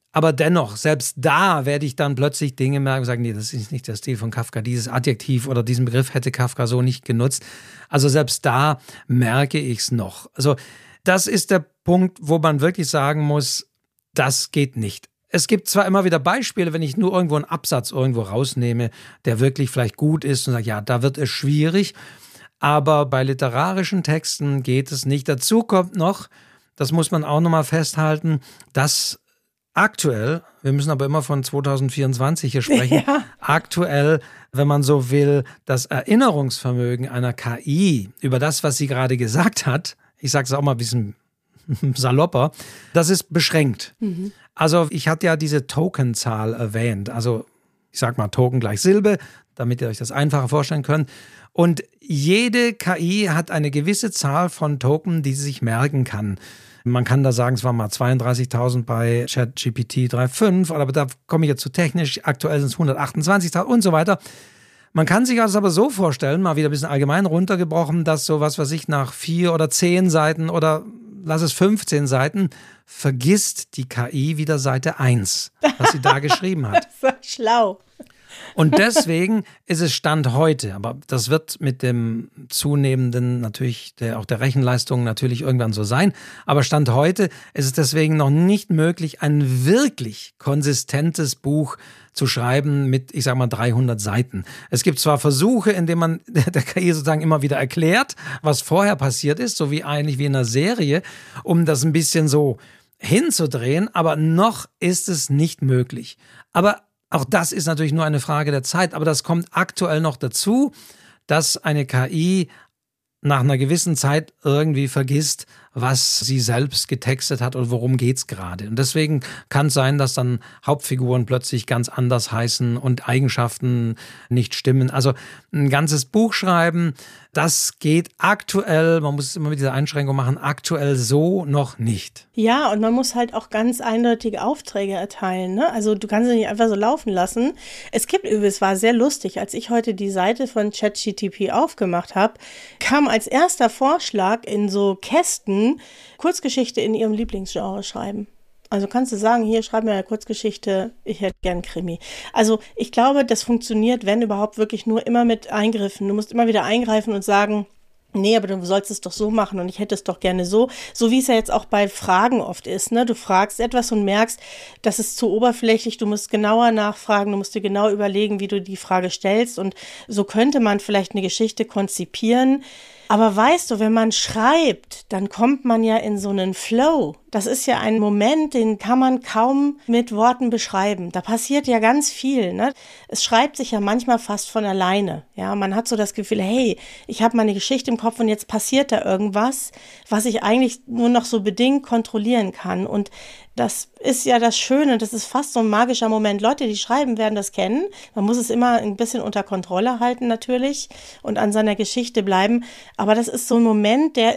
Aber dennoch, selbst da werde ich dann plötzlich Dinge merken und sagen, nee, das ist nicht der Stil von Kafka. Dieses Adjektiv oder diesen Begriff hätte Kafka so nicht genutzt. Also selbst da merke ich es noch. Also das ist der Punkt, wo man wirklich sagen muss, das geht nicht. Es gibt zwar immer wieder Beispiele, wenn ich nur irgendwo einen Absatz irgendwo rausnehme, der wirklich vielleicht gut ist und sage, ja, da wird es schwierig. Aber bei literarischen Texten geht es nicht. Dazu kommt noch, das muss man auch nochmal festhalten, dass aktuell, wir müssen aber immer von 2024 hier sprechen, ja. Aktuell, wenn man so will, das Erinnerungsvermögen einer KI über das, was sie gerade gesagt hat, ich sage es auch mal ein bisschen salopper, das ist beschränkt. Mhm. Also ich hatte ja diese Tokenzahl erwähnt, also ich sage mal Token gleich Silbe, damit ihr euch das einfacher vorstellen könnt. Und jede KI hat eine gewisse Zahl von Token, die sie sich merken kann. Man kann da sagen, es waren mal 32.000 bei ChatGPT 3.5, aber da komme ich jetzt zu technisch. Aktuell sind es 128.000 und so weiter. Man kann sich das aber so vorstellen, mal wieder ein bisschen allgemein runtergebrochen, dass so was weiß ich nach 4 oder 10 Seiten oder lass es 15 Seiten, vergisst die KI wieder Seite 1, was sie da geschrieben hat. Das ist schlau. Und deswegen ist es Stand heute, aber das wird mit dem zunehmenden natürlich auch der Rechenleistung natürlich irgendwann so sein, aber Stand heute ist es deswegen noch nicht möglich, ein wirklich konsistentes Buch zu schreiben mit, ich sag mal, 300 Seiten. Es gibt zwar Versuche, in denen man der KI sozusagen immer wieder erklärt, was vorher passiert ist, so wie eigentlich wie in einer Serie, um das ein bisschen so hinzudrehen, aber noch ist es nicht möglich. Aber auch das ist natürlich nur eine Frage der Zeit, aber das kommt aktuell noch dazu, dass eine KI nach einer gewissen Zeit irgendwie vergisst, was sie selbst getextet hat oder worum geht's gerade. Und deswegen kann es sein, dass dann Hauptfiguren plötzlich ganz anders heißen und Eigenschaften nicht stimmen. Also ein ganzes Buch schreiben, das geht aktuell, man muss es immer mit dieser Einschränkung machen, aktuell so noch nicht. Ja, und man muss halt auch ganz eindeutige Aufträge erteilen, ne? Also du kannst es nicht einfach so laufen lassen. Es war sehr lustig, als ich heute die Seite von ChatGPT aufgemacht habe, kam als erster Vorschlag in so Kästen Kurzgeschichte in ihrem Lieblingsgenre schreiben. Also kannst du sagen, hier, schreib mir eine Kurzgeschichte, ich hätte gern Krimi. Also ich glaube, das funktioniert, wenn überhaupt, wirklich nur immer mit Eingriffen. Du musst immer wieder eingreifen und sagen, nee, aber du sollst es doch so machen und ich hätte es doch gerne so. So wie es ja jetzt auch bei Fragen oft ist, ne? Du fragst etwas und merkst, das ist zu oberflächlich, du musst genauer nachfragen, du musst dir genau überlegen, wie du die Frage stellst, und so könnte man vielleicht eine Geschichte konzipieren. Aber weißt du, wenn man schreibt, dann kommt man ja in so einen Flow. Das ist ja ein Moment, den kann man kaum mit Worten beschreiben. Da passiert ja ganz viel, ne? Es schreibt sich ja manchmal fast von alleine. Ja, man hat so das Gefühl, hey, ich habe meine Geschichte im Kopf und jetzt passiert da irgendwas, was ich eigentlich nur noch so bedingt kontrollieren kann. Und das ist ja das Schöne, das ist fast so ein magischer Moment. Leute, die schreiben, werden das kennen. Man muss es immer ein bisschen unter Kontrolle halten natürlich und an seiner Geschichte bleiben. Aber das ist so ein Moment, der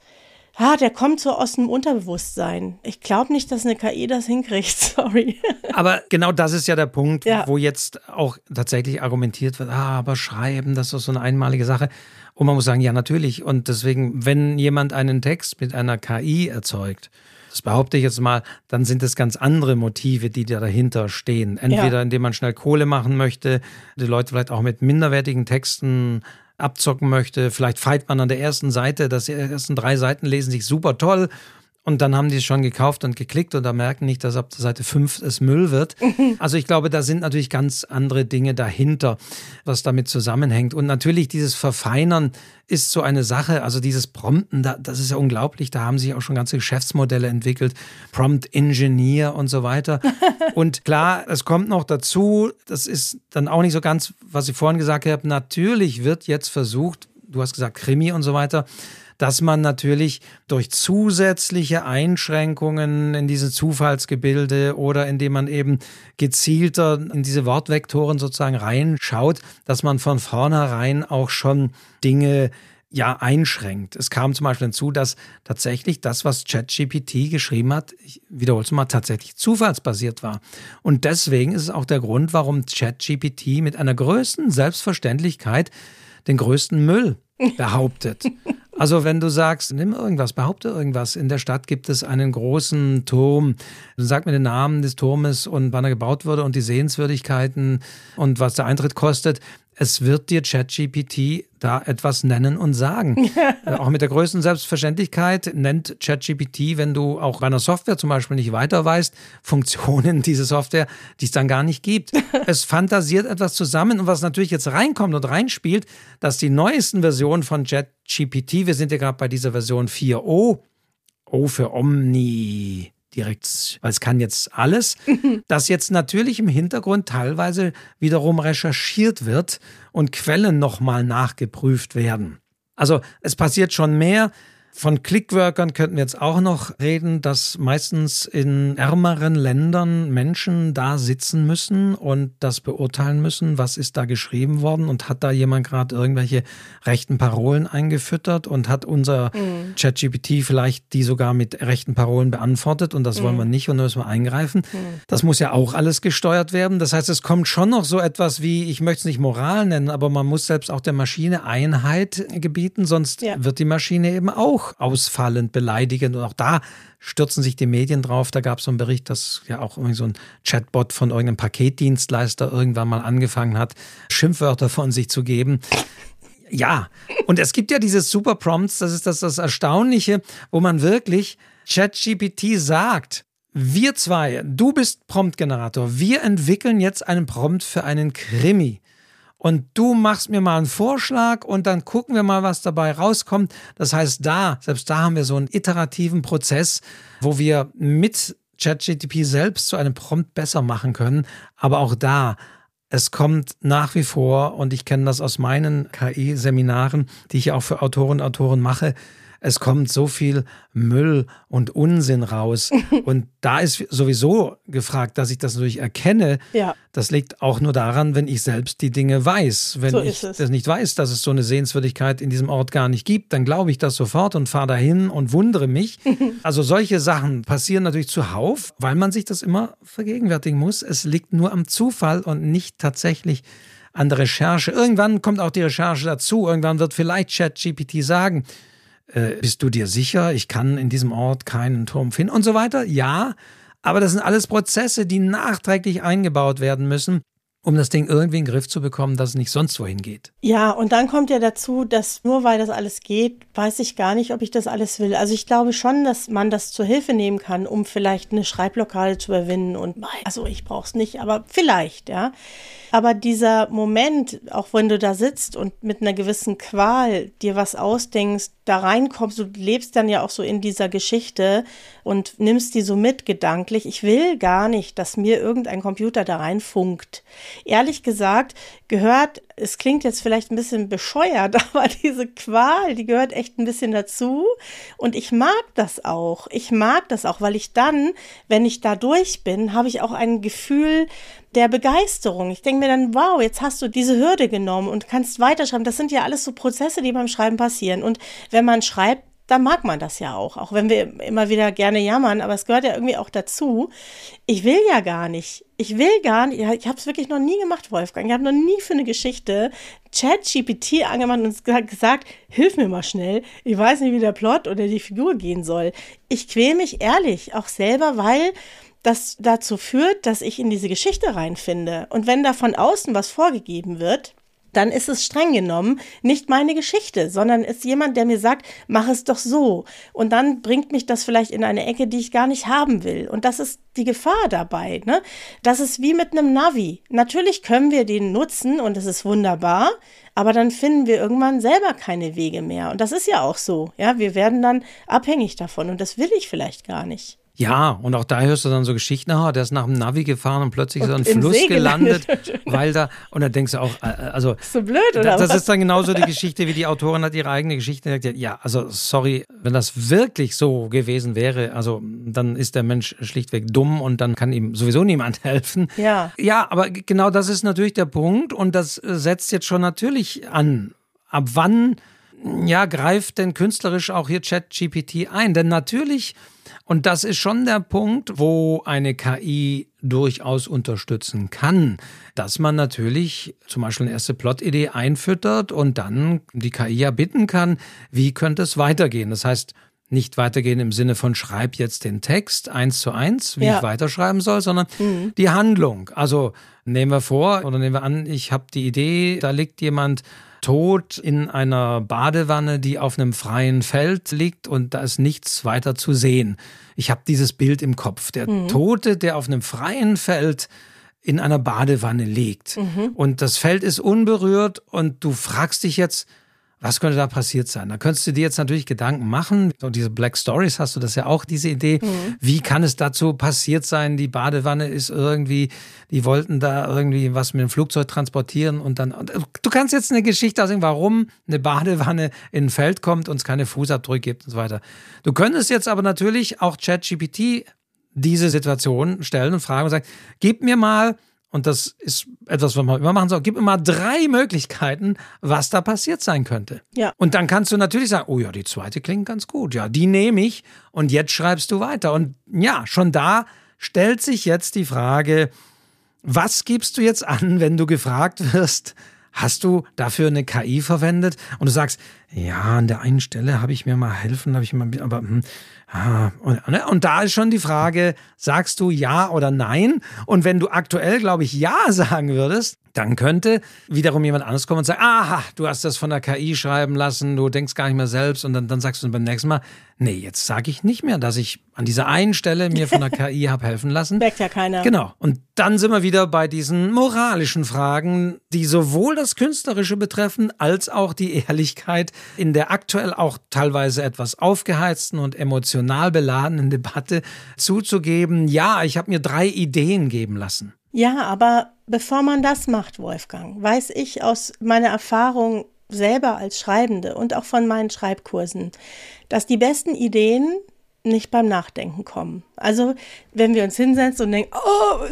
kommt so aus dem Unterbewusstsein. Ich glaube nicht, dass eine KI das hinkriegt, sorry. Aber genau das ist ja der Punkt, ja, wo jetzt auch tatsächlich argumentiert wird, aber Schreiben, das ist so eine einmalige Sache. Und man muss sagen, ja natürlich. Und deswegen, wenn jemand einen Text mit einer KI erzeugt, das behaupte ich jetzt mal, dann sind es ganz andere Motive, die da dahinter stehen. Entweder indem man schnell Kohle machen möchte, die Leute vielleicht auch mit minderwertigen Texten abzocken möchte. Vielleicht feilt man an der ersten Seite, die ersten 3 Seiten lesen sich super toll und dann haben die es schon gekauft und geklickt und da merken nicht, dass ab Seite 5 es Müll wird. Also ich glaube, da sind natürlich ganz andere Dinge dahinter, was damit zusammenhängt. Und natürlich dieses Verfeinern ist so eine Sache, also dieses Prompten, das ist ja unglaublich, da haben sich auch schon ganze Geschäftsmodelle entwickelt, Prompt Engineer und so weiter. Und klar, es kommt noch dazu, das ist dann auch nicht so ganz, was ich vorhin gesagt habe, natürlich wird jetzt versucht, du hast gesagt Krimi und so weiter, dass man natürlich durch zusätzliche Einschränkungen in diese Zufallsgebilde oder indem man eben gezielter in diese Wortvektoren sozusagen reinschaut, dass man von vornherein auch schon Dinge einschränkt. Es kam zum Beispiel hinzu, dass tatsächlich das, was ChatGPT geschrieben hat, ich wiederhole es mal, tatsächlich zufallsbasiert war. Und deswegen ist es auch der Grund, warum ChatGPT mit einer größten Selbstverständlichkeit den größten Müll behauptet. Also wenn du sagst, nimm irgendwas, behaupte irgendwas, in der Stadt gibt es einen großen Turm, sag mir den Namen des Turmes und wann er gebaut wurde und die Sehenswürdigkeiten und was der Eintritt kostet. Es wird dir ChatGPT da etwas nennen und sagen. Auch mit der größten Selbstverständlichkeit nennt ChatGPT, wenn du auch bei einer Software zum Beispiel nicht weiter weißt, Funktionen dieser Software, die es dann gar nicht gibt. Es fantasiert etwas zusammen und was natürlich jetzt reinkommt und reinspielt, dass die neuesten Versionen von ChatGPT, wir sind ja gerade bei dieser Version 4.0, O für Omni, direkt, weil es kann jetzt alles, dass jetzt natürlich im Hintergrund teilweise wiederum recherchiert wird und Quellen nochmal nachgeprüft werden. Also es passiert schon mehr. Von Clickworkern könnten wir jetzt auch noch reden, dass meistens in ärmeren Ländern Menschen da sitzen müssen und das beurteilen müssen, was ist da geschrieben worden und hat da jemand gerade irgendwelche rechten Parolen eingefüttert und hat unser ChatGPT vielleicht die sogar mit rechten Parolen beantwortet und das wollen wir nicht und da müssen wir eingreifen. Das muss ja auch alles gesteuert werden. Das heißt, es kommt schon noch so etwas wie, ich möchte es nicht Moral nennen, aber man muss selbst auch der Maschine Einheit gebieten, sonst wird die Maschine eben auch ausfallend, beleidigend und auch da stürzen sich die Medien drauf. Da gab es so einen Bericht, dass ja auch irgendwie so ein Chatbot von irgendeinem Paketdienstleister irgendwann mal angefangen hat, Schimpfwörter von sich zu geben. Ja, und es gibt ja diese Super Prompts, das ist das Erstaunliche, wo man wirklich ChatGPT sagt, wir zwei, du bist Promptgenerator, wir entwickeln jetzt einen Prompt für einen Krimi. Und du machst mir mal einen Vorschlag und dann gucken wir mal, was dabei rauskommt. Das heißt, selbst da haben wir so einen iterativen Prozess, wo wir mit ChatGPT selbst zu einem Prompt besser machen können. Aber auch da, es kommt nach wie vor, und ich kenne das aus meinen KI-Seminaren, die ich auch für Autorinnen und Autoren mache, es kommt so viel Müll und Unsinn raus. Und da ist sowieso gefragt, dass ich das natürlich erkenne. Ja. Das liegt auch nur daran, wenn ich selbst die Dinge weiß. Wenn ich das nicht weiß, dass es so eine Sehenswürdigkeit in diesem Ort gar nicht gibt, dann glaube ich das sofort und fahre dahin und wundere mich. Also solche Sachen passieren natürlich zuhauf, weil man sich das immer vergegenwärtigen muss. Es liegt nur am Zufall und nicht tatsächlich an der Recherche. Irgendwann kommt auch die Recherche dazu. Irgendwann wird vielleicht ChatGPT sagen, bist du dir sicher, ich kann in diesem Ort keinen Turm finden und so weiter? Ja, aber das sind alles Prozesse, die nachträglich eingebaut werden müssen, um das Ding irgendwie in den Griff zu bekommen, dass es nicht sonst wohin geht. Ja, und dann kommt ja dazu, dass nur weil das alles geht, weiß ich gar nicht, ob ich das alles will. Also ich glaube schon, dass man das zur Hilfe nehmen kann, um vielleicht eine Schreibblockade zu überwinden und also ich brauche es nicht, aber vielleicht, ja. Aber dieser Moment, auch wenn du da sitzt und mit einer gewissen Qual dir was ausdenkst, da reinkommst, du lebst dann ja auch so in dieser Geschichte und nimmst die so mit gedanklich. Ich will gar nicht, dass mir irgendein Computer da reinfunkt. Ehrlich gesagt, es klingt jetzt vielleicht ein bisschen bescheuert, aber diese Qual, die gehört echt ein bisschen dazu. Und ich mag das auch. Weil ich dann, wenn ich da durch bin, habe ich auch ein Gefühl der Begeisterung. Ich denke mir dann, wow, jetzt hast du diese Hürde genommen und kannst weiterschreiben. Das sind ja alles so Prozesse, die beim Schreiben passieren. Und wenn man schreibt, dann mag man das ja auch wenn wir immer wieder gerne jammern, aber es gehört ja irgendwie auch dazu. Ich will gar nicht, ich habe es wirklich noch nie gemacht, Wolfgang, ich habe noch nie für eine Geschichte ChatGPT angemacht und gesagt, hilf mir mal schnell, ich weiß nicht, wie der Plot oder die Figur gehen soll. Ich quäle mich ehrlich auch selber, weil das dazu führt, dass ich in diese Geschichte reinfinde. Und wenn da von außen was vorgegeben wird, dann ist es streng genommen nicht meine Geschichte, sondern ist jemand, der mir sagt, mach es doch so. Und dann bringt mich das vielleicht in eine Ecke, die ich gar nicht haben will. Und das ist die Gefahr dabei, ne? Das ist wie mit einem Navi. Natürlich können wir den nutzen und es ist wunderbar, aber dann finden wir irgendwann selber keine Wege mehr. Und das ist ja auch so. Ja, wir werden dann abhängig davon und das will ich vielleicht gar nicht. Ja, und auch da hörst du dann so Geschichten, der ist nach dem Navi gefahren und plötzlich so ein Fluss gelandet, weil da, und dann denkst du auch, also, so blöd, oder das ist dann genauso die Geschichte, wie die Autorin hat ihre eigene Geschichte gesagt, ja, also sorry, wenn das wirklich so gewesen wäre, also dann ist der Mensch schlichtweg dumm und dann kann ihm sowieso niemand helfen. Ja. Ja, aber genau das ist natürlich der Punkt und das setzt jetzt schon natürlich an. Ab wann greift denn künstlerisch auch hier ChatGPT ein? Denn natürlich, und das ist schon der Punkt, wo eine KI durchaus unterstützen kann, dass man natürlich zum Beispiel eine erste Plotidee einfüttert und dann die KI ja bitten kann, wie könnte es weitergehen? Das heißt, nicht weitergehen im Sinne von schreib jetzt den Text 1:1, wie ich weiterschreiben soll, sondern die Handlung. Also nehmen wir an, ich habe die Idee, da liegt jemand tot in einer Badewanne, die auf einem freien Feld liegt und da ist nichts weiter zu sehen. Ich habe dieses Bild im Kopf. Der Tote, der auf einem freien Feld in einer Badewanne liegt. Und das Feld ist unberührt und du fragst dich jetzt, was könnte da passiert sein? Da könntest du dir jetzt natürlich Gedanken machen. So diese Black Stories hast du das ja auch, diese Idee. Wie kann es dazu passiert sein? Die Badewanne ist irgendwie, die wollten da irgendwie was mit dem Flugzeug transportieren und dann, du kannst jetzt eine Geschichte ausdenken, warum eine Badewanne in ein Feld kommt und es keine Fußabdrücke gibt und so weiter. Du könntest jetzt aber natürlich auch ChatGPT diese Situation stellen und fragen und sagen, gib mir mal, und das ist etwas, was man immer machen soll, gib mir mal 3 Möglichkeiten, was da passiert sein könnte. Ja. Und dann kannst du natürlich sagen, oh ja, die zweite klingt ganz gut. Ja, die nehme ich und jetzt schreibst du weiter. Und ja, schon da stellt sich jetzt die Frage, was gibst du jetzt an, wenn du gefragt wirst, hast du dafür eine KI verwendet? Und du sagst, ja, an der einen Stelle habe ich mir mal helfen, und da ist schon die Frage, sagst du ja oder nein? Und wenn du aktuell, glaube ich, ja sagen würdest, dann könnte wiederum jemand anderes kommen und sagen, aha, du hast das von der KI schreiben lassen, du denkst gar nicht mehr selbst und dann sagst du beim nächsten Mal, nee, jetzt sage ich nicht mehr, dass ich an dieser einen Stelle mir von der KI habe helfen lassen. Merkt ja keiner. Genau. Und dann sind wir wieder bei diesen moralischen Fragen, die sowohl das Künstlerische betreffen, als auch die Ehrlichkeit in der aktuell auch teilweise etwas aufgeheizten und emotional beladenen Debatte zuzugeben, ja, ich habe mir 3 Ideen geben lassen. Ja, aber bevor man das macht, Wolfgang, weiß ich aus meiner Erfahrung selber als Schreibende und auch von meinen Schreibkursen, dass die besten Ideen nicht beim Nachdenken kommen. Also wenn wir uns hinsetzen und denken,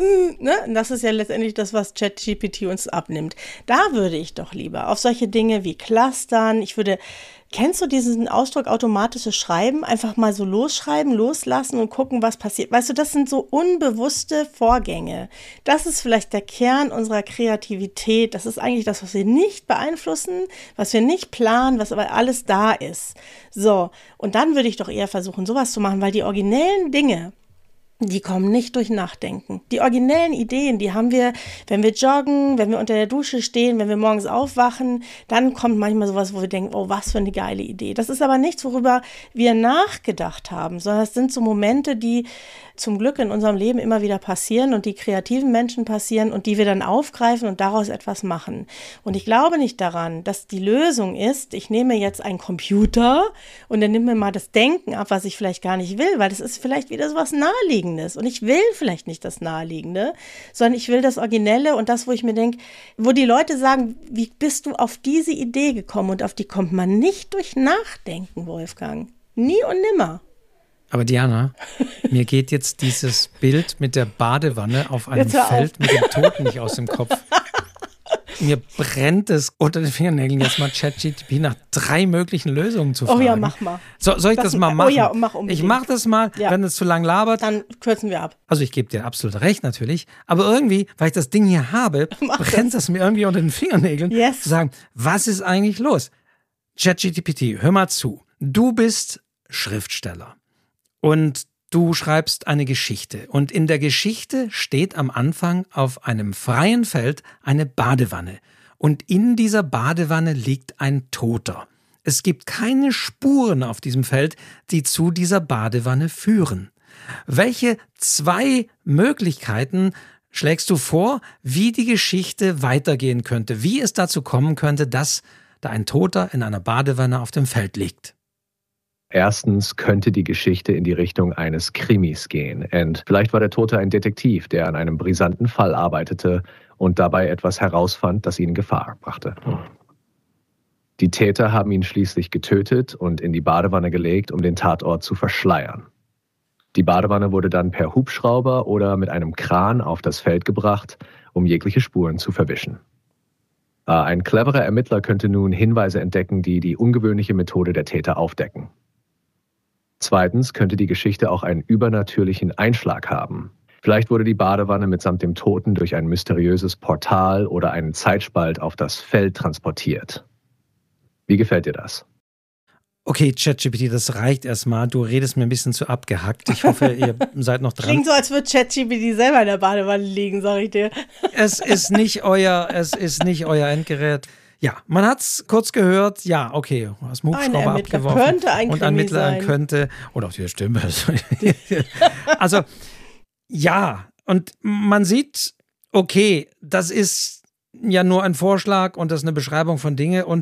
das ist ja letztendlich das, was ChatGPT uns abnimmt. Da würde ich doch lieber auf solche Dinge wie Clustern, kennst du diesen Ausdruck automatisches Schreiben? Einfach mal so losschreiben, loslassen und gucken, was passiert. Weißt du, das sind so unbewusste Vorgänge. Das ist vielleicht der Kern unserer Kreativität. Das ist eigentlich das, was wir nicht beeinflussen, was wir nicht planen, was aber alles da ist. So, und dann würde ich doch eher versuchen, sowas zu machen, weil die originellen Dinge, die kommen nicht durch Nachdenken. Die originellen Ideen, die haben wir, wenn wir joggen, wenn wir unter der Dusche stehen, wenn wir morgens aufwachen, dann kommt manchmal sowas, wo wir denken, oh, was für eine geile Idee. Das ist aber nichts, worüber wir nachgedacht haben, sondern es sind so Momente, die zum Glück in unserem Leben immer wieder passieren und die kreativen Menschen passieren und die wir dann aufgreifen und daraus etwas machen. Und ich glaube nicht daran, dass die Lösung ist, ich nehme jetzt einen Computer und dann nimmt mir mal das Denken ab, was ich vielleicht gar nicht will, weil das ist vielleicht wieder so was Naheliegendes und ich will vielleicht nicht das Naheliegende, sondern ich will das Originelle und das, wo ich mir denke, wo die Leute sagen, wie bist du auf diese Idee gekommen? Und auf die kommt man nicht durch Nachdenken, Wolfgang. Nie und nimmer. Aber Diana, mir geht jetzt dieses Bild mit der Badewanne auf einem Feld mit dem Toten nicht aus dem Kopf. Mir brennt es unter den Fingernägeln, jetzt mal ChatGPT nach 3 möglichen Lösungen zu fragen. Oh ja, mach mal. Soll ich das mal machen? Oh ja, mach unbedingt. Ich mach das mal, wenn es zu lang labert. Dann kürzen wir ab. Also ich gebe dir absolut recht natürlich, aber irgendwie, weil ich das Ding hier habe, brennt es mir irgendwie unter den Fingernägeln, zu sagen, was ist eigentlich los? ChatGPT, hör mal zu. Du bist Schriftsteller. Und du schreibst eine Geschichte. Und in der Geschichte steht am Anfang auf einem freien Feld eine Badewanne. Und in dieser Badewanne liegt ein Toter. Es gibt keine Spuren auf diesem Feld, die zu dieser Badewanne führen. Welche 2 Möglichkeiten schlägst du vor, wie die Geschichte weitergehen könnte? Wie es dazu kommen könnte, dass da ein Toter in einer Badewanne auf dem Feld liegt? Erstens könnte die Geschichte in die Richtung eines Krimis gehen. Und vielleicht war der Tote ein Detektiv, der an einem brisanten Fall arbeitete und dabei etwas herausfand, das ihn in Gefahr brachte. Die Täter haben ihn schließlich getötet und in die Badewanne gelegt, um den Tatort zu verschleiern. Die Badewanne wurde dann per Hubschrauber oder mit einem Kran auf das Feld gebracht, um jegliche Spuren zu verwischen. Ein cleverer Ermittler könnte nun Hinweise entdecken, die die ungewöhnliche Methode der Täter aufdecken. Zweitens könnte die Geschichte auch einen übernatürlichen Einschlag haben. Vielleicht wurde die Badewanne mitsamt dem Toten durch ein mysteriöses Portal oder einen Zeitspalt auf das Feld transportiert. Wie gefällt dir das? Okay, ChatGPT, das reicht erstmal. Du redest mir ein bisschen zu abgehackt. Ich hoffe, ihr seid noch dran. Klingt so, als würde ChatGPT selber in der Badewanne liegen, sag ich dir. Es ist nicht euer Endgerät. Ja, man hat es kurz gehört. Ja, okay, hast einen Hubschrauber abgeworfen. Könnte ein und ein Krimi Ermittler sein. Könnte, oder auch die Stimme. Also, ja, und man sieht, okay, das ist ja nur ein Vorschlag und das ist eine Beschreibung von Dingen und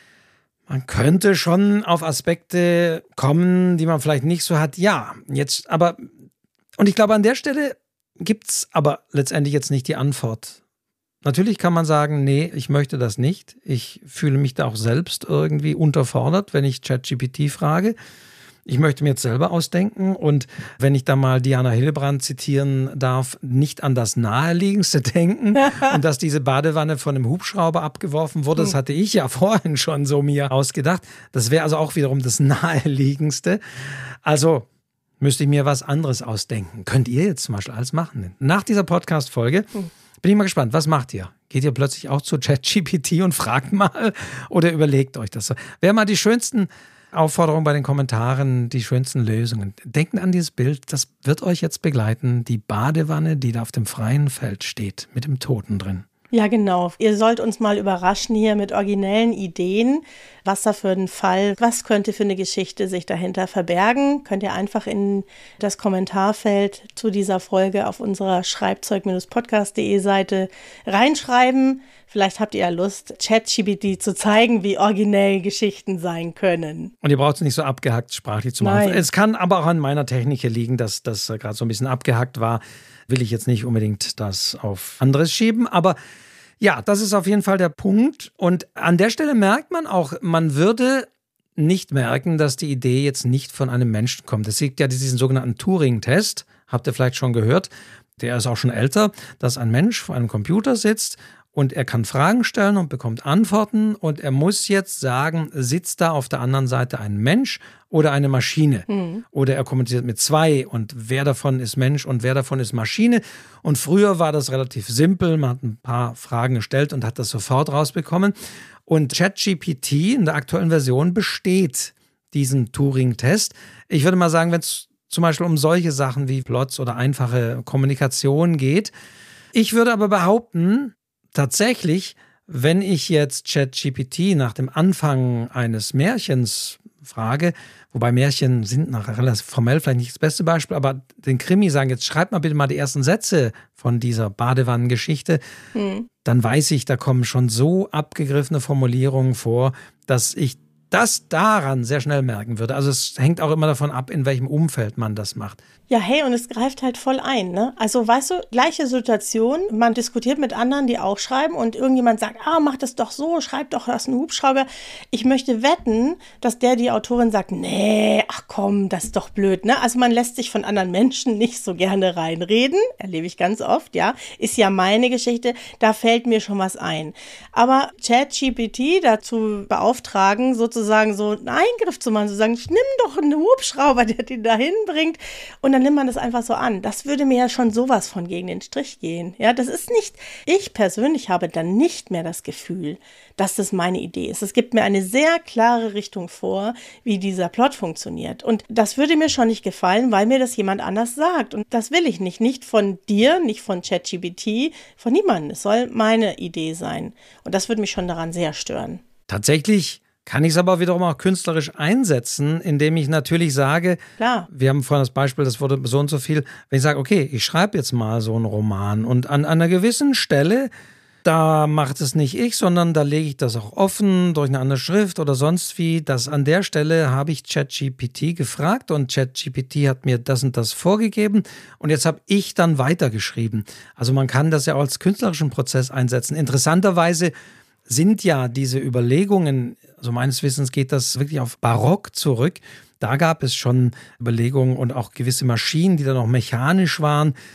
man könnte schon auf Aspekte kommen, die man vielleicht nicht so hat. Ja, jetzt aber, und ich glaube, an der Stelle gibt es aber letztendlich jetzt nicht die Antwort. Natürlich kann man sagen, nee, ich möchte das nicht. Ich fühle mich da auch selbst irgendwie unterfordert, wenn ich ChatGPT frage. Ich möchte mir jetzt selber ausdenken und wenn ich da mal Diana Hillebrand zitieren darf, nicht an das Naheliegendste denken und dass diese Badewanne von einem Hubschrauber abgeworfen wurde, das hatte ich ja vorhin schon so mir ausgedacht. Das wäre also auch wiederum das Naheliegendste. Also müsste ich mir was anderes ausdenken. Könnt ihr jetzt zum Beispiel alles machen. Nach dieser Podcast-Folge bin ich mal gespannt, was macht ihr? Geht ihr plötzlich auch zu ChatGPT und fragt mal oder überlegt euch das? Wer mal die schönsten Aufforderung bei den Kommentaren, die schönsten Lösungen. Denkt an dieses Bild, das wird euch jetzt begleiten. Die Badewanne, die da auf dem freien Feld steht, mit dem Toten drin. Ja, genau. Ihr sollt uns mal überraschen hier mit originellen Ideen. Was da für ein Fall, was könnte für eine Geschichte sich dahinter verbergen? Könnt ihr einfach in das Kommentarfeld zu dieser Folge auf unserer schreibzeug-podcast.de Seite reinschreiben. Vielleicht habt ihr ja Lust, ChatGPT zu zeigen, wie originell Geschichten sein können. Und ihr braucht es nicht so abgehackt sprachlich zu machen. Es kann aber auch an meiner Technik hier liegen, dass das gerade so ein bisschen abgehackt war. Will ich jetzt nicht unbedingt das auf anderes schieben, aber ja, das ist auf jeden Fall der Punkt. Und an der Stelle merkt man auch, man würde nicht merken, dass die Idee jetzt nicht von einem Menschen kommt. Es gibt ja diesen sogenannten Turing-Test, habt ihr vielleicht schon gehört, der ist auch schon älter, dass ein Mensch vor einem Computer sitzt und er kann Fragen stellen und bekommt Antworten und er muss jetzt sagen, sitzt da auf der anderen Seite ein Mensch oder eine Maschine? Oder er kommuniziert mit zwei und wer davon ist Mensch und wer davon ist Maschine? Und früher war das relativ simpel, man hat ein paar Fragen gestellt und hat das sofort rausbekommen. Und ChatGPT in der aktuellen Version besteht diesen Turing-Test. Ich würde mal sagen, wenn es zum Beispiel um solche Sachen wie Plots oder einfache Kommunikation geht. Ich würde aber behaupten, tatsächlich, wenn ich jetzt ChatGPT nach dem Anfang eines Märchens frage, wobei Märchen sind nachher relativ formell vielleicht nicht das beste Beispiel, aber den Krimi sagen, jetzt schreibt mal bitte mal die ersten Sätze von dieser Badewannengeschichte, dann weiß ich, da kommen schon so abgegriffene Formulierungen vor, dass ich das daran sehr schnell merken würde. Also es hängt auch immer davon ab, in welchem Umfeld man das macht. Ja, hey, und es greift halt voll ein, ne? Also, weißt du, gleiche Situation, man diskutiert mit anderen, die auch schreiben und irgendjemand sagt, mach das doch so, schreib doch, das ist ein Hubschrauber. Ich möchte wetten, dass die Autorin sagt, nee, ach komm, das ist doch blöd, ne? Also man lässt sich von anderen Menschen nicht so gerne reinreden, erlebe ich ganz oft, ja. Ist ja meine Geschichte, da fällt mir schon was ein. Aber ChatGPT dazu beauftragen, sozusagen so einen Eingriff zu machen, zu sagen, nimm doch einen Hubschrauber, der den dahin bringt und dann nimmt man das einfach so an. Das würde mir ja schon sowas von gegen den Strich gehen. Ja, das ist nicht, ich persönlich habe dann nicht mehr das Gefühl, dass das meine Idee ist. Es gibt mir eine sehr klare Richtung vor, wie dieser Plot funktioniert. Und das würde mir schon nicht gefallen, weil mir das jemand anders sagt. Und das will ich nicht. Nicht von dir, nicht von ChatGPT, von niemandem. Es soll meine Idee sein. Und das würde mich schon daran sehr stören. Tatsächlich kann ich es aber wiederum auch künstlerisch einsetzen, indem ich natürlich sage, klar, wir haben vorhin das Beispiel, das wurde so und so viel, wenn ich sage, okay, ich schreibe jetzt mal so einen Roman und an einer gewissen Stelle, da macht es nicht ich, sondern da lege ich das auch offen durch eine andere Schrift oder sonst wie, dass an der Stelle habe ich ChatGPT gefragt und ChatGPT hat mir das und das vorgegeben und jetzt habe ich dann weitergeschrieben. Also man kann das ja auch als künstlerischen Prozess einsetzen. Interessanterweise sind ja diese Überlegungen, also meines Wissens geht das wirklich auf Barock zurück. Da gab es schon Überlegungen und auch gewisse Maschinen, die dann auch mechanisch waren.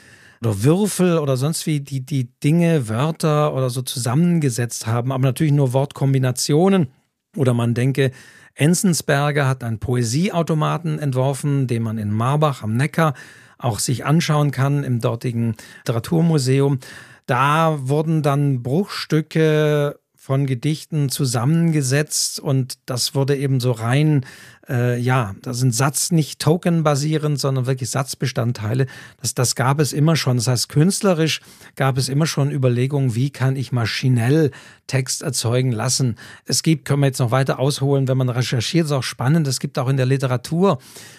oder Würfel oder sonst wie die Dinge, Wörter oder so zusammengesetzt haben, aber natürlich nur Wortkombinationen. Oder man denke, Enzensberger hat einen Poesieautomaten entworfen, den man in Marbach am Neckar auch sich anschauen kann im dortigen Literaturmuseum. Da wurden dann Bruchstücke von Gedichten zusammengesetzt und das wurde eben so rein, das sind nicht tokenbasierend, sondern wirklich Satzbestandteile. Das gab es immer schon. Das heißt, künstlerisch gab es immer schon Überlegungen, wie kann ich maschinell Text erzeugen lassen. Können wir jetzt noch weiter ausholen, wenn man recherchiert, ist auch spannend. Es gibt auch in der Literatur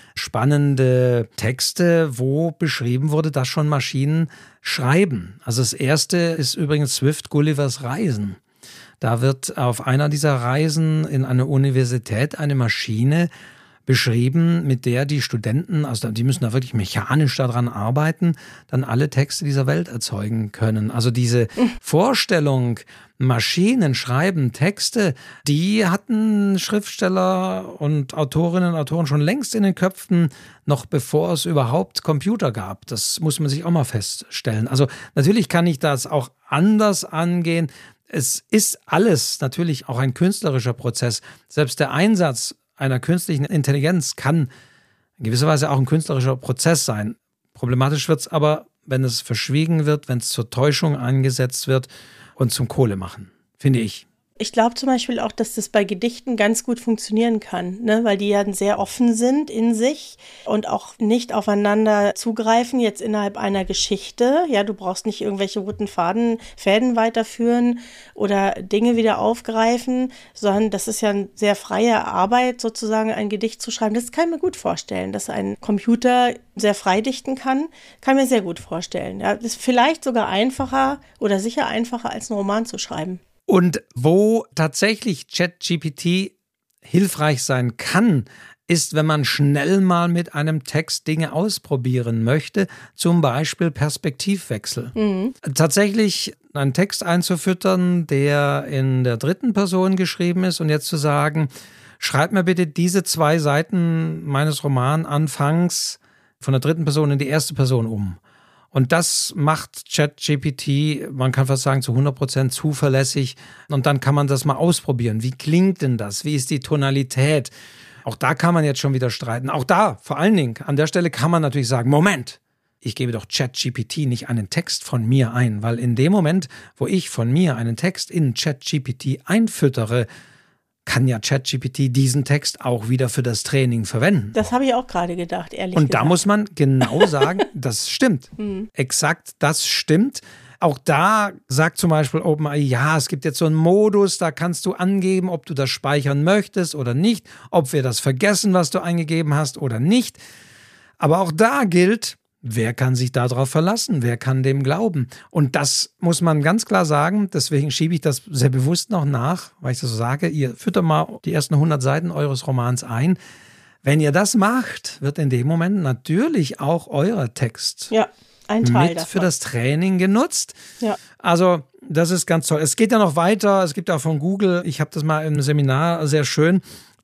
spannende Texte, wo beschrieben wurde, dass schon Maschinen schreiben. Also das erste ist übrigens Swift Gullivers Reisen. Da wird auf einer dieser Reisen in eine Universität eine Maschine beschrieben, mit der die Studenten, also die müssen da wirklich mechanisch daran arbeiten, dann alle Texte dieser Welt erzeugen können. Also diese Vorstellung, Maschinen schreiben Texte, die hatten Schriftsteller und Autorinnen und Autoren schon längst in den Köpfen, noch bevor es überhaupt Computer gab. Das muss man sich auch mal feststellen. Also natürlich kann ich das auch anders angehen. Es ist alles natürlich auch ein künstlerischer Prozess. Selbst der Einsatz einer künstlichen Intelligenz kann in gewisser Weise auch ein künstlerischer Prozess sein. Problematisch wird es aber, wenn es verschwiegen wird, wenn es zur Täuschung eingesetzt wird und zum Kohlemachen, finde ich. Ich glaube zum Beispiel auch, dass das bei Gedichten ganz gut funktionieren kann, ne? Weil die ja sehr offen sind in sich und auch nicht aufeinander zugreifen, jetzt innerhalb einer Geschichte. Ja, du brauchst nicht irgendwelche roten Fäden weiterführen oder Dinge wieder aufgreifen, sondern das ist ja eine sehr freie Arbeit, sozusagen ein Gedicht zu schreiben. Das kann ich mir gut vorstellen, dass ein Computer sehr frei dichten kann mir sehr gut vorstellen. Ja, das ist vielleicht sogar einfacher oder sicher einfacher, als einen Roman zu schreiben. Und wo tatsächlich ChatGPT hilfreich sein kann, ist, wenn man schnell mal mit einem Text Dinge ausprobieren möchte, zum Beispiel Perspektivwechsel. Tatsächlich einen Text einzufüttern, der in der dritten Person geschrieben ist und jetzt zu sagen, schreib mir bitte diese 2 Seiten meines Romananfangs von der dritten Person in die erste Person um. Und das macht ChatGPT, man kann fast sagen, zu 100% zuverlässig. Und dann kann man das mal ausprobieren. Wie klingt denn das? Wie ist die Tonalität? Auch da kann man jetzt schon wieder streiten. Auch da, vor allen Dingen, an der Stelle kann man natürlich sagen, Moment, ich gebe doch ChatGPT nicht einen Text von mir ein. Weil in dem Moment, wo ich von mir einen Text in ChatGPT einfüttere, kann ja ChatGPT diesen Text auch wieder für das Training verwenden. Das habe ich auch gerade gedacht, ehrlich gesagt. Und da muss man genau sagen, das stimmt. Exakt, das stimmt. Auch da sagt zum Beispiel OpenAI, ja, es gibt jetzt so einen Modus, da kannst du angeben, ob du das speichern möchtest oder nicht, ob wir das vergessen, was du eingegeben hast oder nicht. Aber auch da gilt, wer kann sich darauf verlassen? Wer kann dem glauben? Und das muss man ganz klar sagen. Deswegen schiebe ich das sehr bewusst noch nach, weil ich das so sage. Ihr füttert mal die ersten 100 Seiten eures Romans ein. Wenn ihr das macht, wird in dem Moment natürlich auch euer Text ein Teil mit davon für das Training genutzt. Ja. Also das ist ganz toll. Es geht ja noch weiter. Es gibt auch von Google, ich habe das mal im Seminar sehr schön,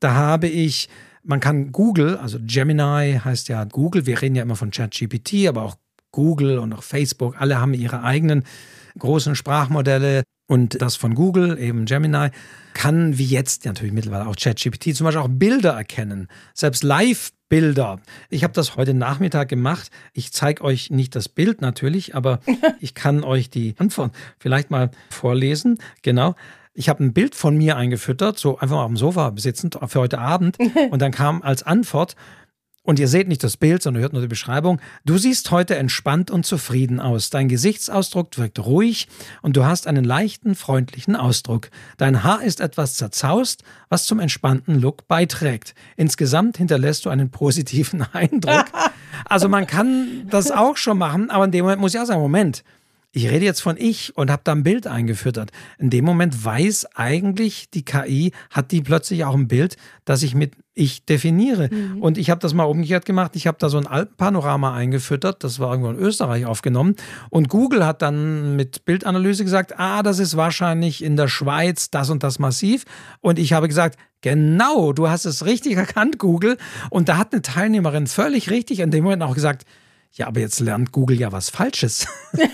man kann Google, also Gemini heißt ja Google, wir reden ja immer von ChatGPT, aber auch Google und auch Facebook, alle haben ihre eigenen großen Sprachmodelle und das von Google, eben Gemini, kann wie jetzt natürlich mittlerweile auch ChatGPT zum Beispiel auch Bilder erkennen, selbst Live-Bilder. Ich habe das heute Nachmittag gemacht. Ich zeige euch nicht das Bild natürlich, aber ich kann euch die Antwort vielleicht mal vorlesen. Genau. Ich habe ein Bild von mir eingefüttert, so einfach mal auf dem Sofa sitzend für heute Abend. Und dann kam als Antwort, und ihr seht nicht das Bild, sondern hört nur die Beschreibung, du siehst heute entspannt und zufrieden aus. Dein Gesichtsausdruck wirkt ruhig und du hast einen leichten, freundlichen Ausdruck. Dein Haar ist etwas zerzaust, was zum entspannten Look beiträgt. Insgesamt hinterlässt du einen positiven Eindruck. Also man kann das auch schon machen, aber in dem Moment muss ich auch sagen, Moment, ich rede jetzt von ich und habe da ein Bild eingefüttert. In dem Moment weiß eigentlich die KI, hat die plötzlich auch ein Bild, das ich mit ich definiere. Und ich habe das mal umgekehrt gemacht. Ich habe da so ein Alpenpanorama eingefüttert. Das war irgendwo in Österreich aufgenommen. Und Google hat dann mit Bildanalyse gesagt, das ist wahrscheinlich in der Schweiz das und das Massiv. Und ich habe gesagt, genau, du hast es richtig erkannt, Google. Und da hat eine Teilnehmerin völlig richtig in dem Moment auch gesagt, ja, aber jetzt lernt Google ja was Falsches,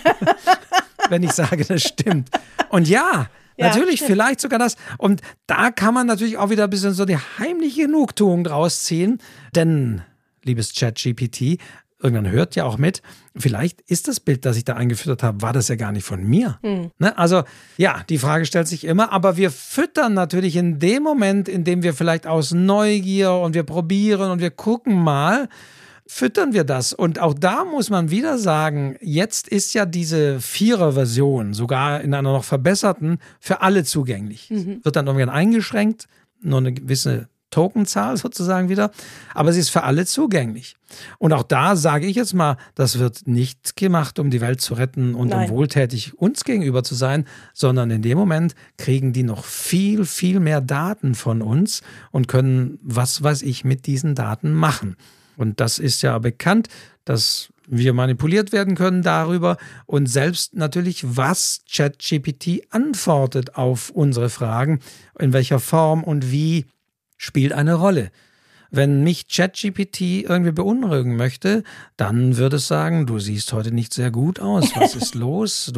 wenn ich sage, das stimmt. Und ja, natürlich, stimmt. Vielleicht sogar das. Und da kann man natürlich auch wieder ein bisschen so die heimliche Genugtuung draus ziehen. Denn, liebes ChatGPT, irgendwann hört ja auch mit, vielleicht ist das Bild, das ich da eingefüttert habe, war das ja gar nicht von mir. Ne? Also ja, die Frage stellt sich immer, aber wir füttern natürlich in dem Moment, in dem wir vielleicht aus Neugier und wir probieren und wir gucken mal, füttern wir das. Und auch da muss man wieder sagen, jetzt ist ja diese 4er-Version, sogar in einer noch verbesserten, für alle zugänglich. Wird dann irgendwann eingeschränkt, nur eine gewisse Tokenzahl sozusagen wieder, aber sie ist für alle zugänglich. Und auch da sage ich jetzt mal, das wird nicht gemacht, um die Welt zu retten und um wohltätig uns gegenüber zu sein, sondern in dem Moment kriegen die noch viel, viel mehr Daten von uns und können, was weiß ich, mit diesen Daten machen. Und das ist ja bekannt, dass wir manipuliert werden können darüber und selbst natürlich, was ChatGPT antwortet auf unsere Fragen, in welcher Form und wie, spielt eine Rolle. Wenn mich ChatGPT irgendwie beunruhigen möchte, dann würde es sagen, du siehst heute nicht sehr gut aus, was ist los?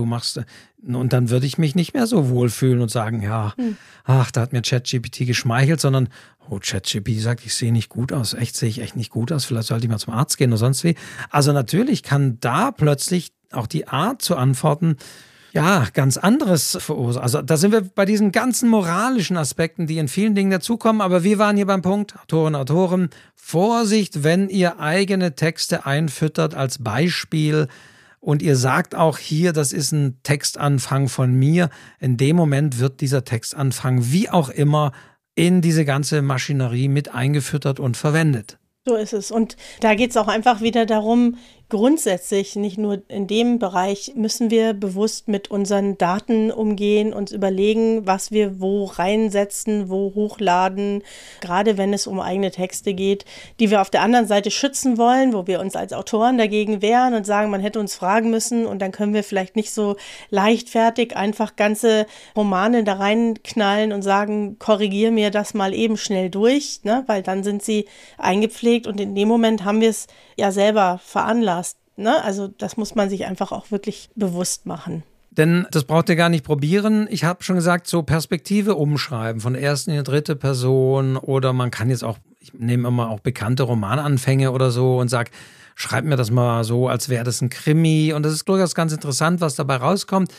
Und dann würde ich mich nicht mehr so wohlfühlen und sagen, ja, ach, da hat mir ChatGPT geschmeichelt, sondern, oh, ChatGPT sagt, ich sehe nicht gut aus. Echt, sehe ich echt nicht gut aus, vielleicht sollte ich mal zum Arzt gehen oder sonst wie. Also natürlich kann da plötzlich auch die Art zu antworten, ja, ganz anderes verursachen. Also da sind wir bei diesen ganzen moralischen Aspekten, die in vielen Dingen dazukommen. Aber wir waren hier beim Punkt, Autorinnen und Autoren, Vorsicht, wenn ihr eigene Texte einfüttert als Beispiel und ihr sagt auch hier, das ist ein Textanfang von mir. In dem Moment wird dieser Textanfang wie auch immer in diese ganze Maschinerie mit eingefüttert und verwendet. So ist es. Und da geht es auch einfach wieder darum, grundsätzlich, nicht nur in dem Bereich, müssen wir bewusst mit unseren Daten umgehen, uns überlegen, was wir wo reinsetzen, wo hochladen, gerade wenn es um eigene Texte geht, die wir auf der anderen Seite schützen wollen, wo wir uns als Autoren dagegen wehren und sagen, man hätte uns fragen müssen und dann können wir vielleicht nicht so leichtfertig einfach ganze Romane da reinknallen und sagen, korrigier mir das mal eben schnell durch, ne? Weil dann sind sie eingepflegt und in dem Moment haben wir es ja selber veranlasst. Ne? Also das muss man sich einfach auch wirklich bewusst machen. Denn das braucht ihr gar nicht probieren. Ich habe schon gesagt, so Perspektive umschreiben, von ersten in die dritte Person oder man kann jetzt auch, ich nehme immer auch bekannte Romananfänge oder so und sage, schreib mir das mal so, als wäre das ein Krimi und das ist durchaus ganz interessant, was dabei rauskommt.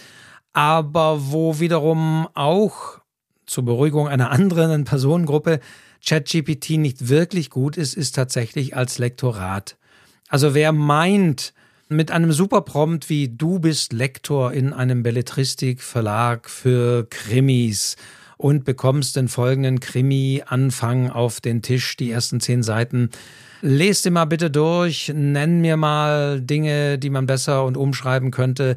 Aber wo wiederum auch zur Beruhigung einer anderen Personengruppe ChatGPT nicht wirklich gut ist, ist tatsächlich als Lektorat. Also wer meint, mit einem Superprompt wie du bist Lektor in einem Belletristikverlag für Krimis und bekommst den folgenden Krimi-Anfang auf den Tisch, die ersten 10 Seiten, lest dir mal bitte durch, nenn mir mal Dinge, die man besser und umschreiben könnte.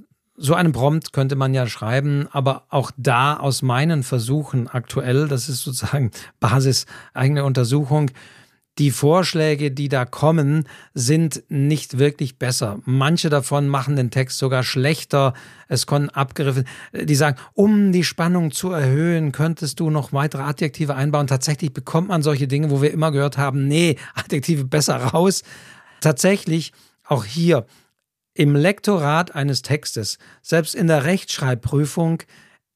So einen Prompt könnte man ja schreiben, aber auch da aus meinen Versuchen aktuell, das ist sozusagen Basis eigene Untersuchung, die Vorschläge, die da kommen, sind nicht wirklich besser. Manche davon machen den Text sogar schlechter. Es können abgeriffen. Die sagen, um die Spannung zu erhöhen, könntest du noch weitere Adjektive einbauen. Tatsächlich bekommt man solche Dinge, wo wir immer gehört haben, nee, Adjektive besser raus. Tatsächlich auch hier im Lektorat eines Textes, selbst in der Rechtschreibprüfung,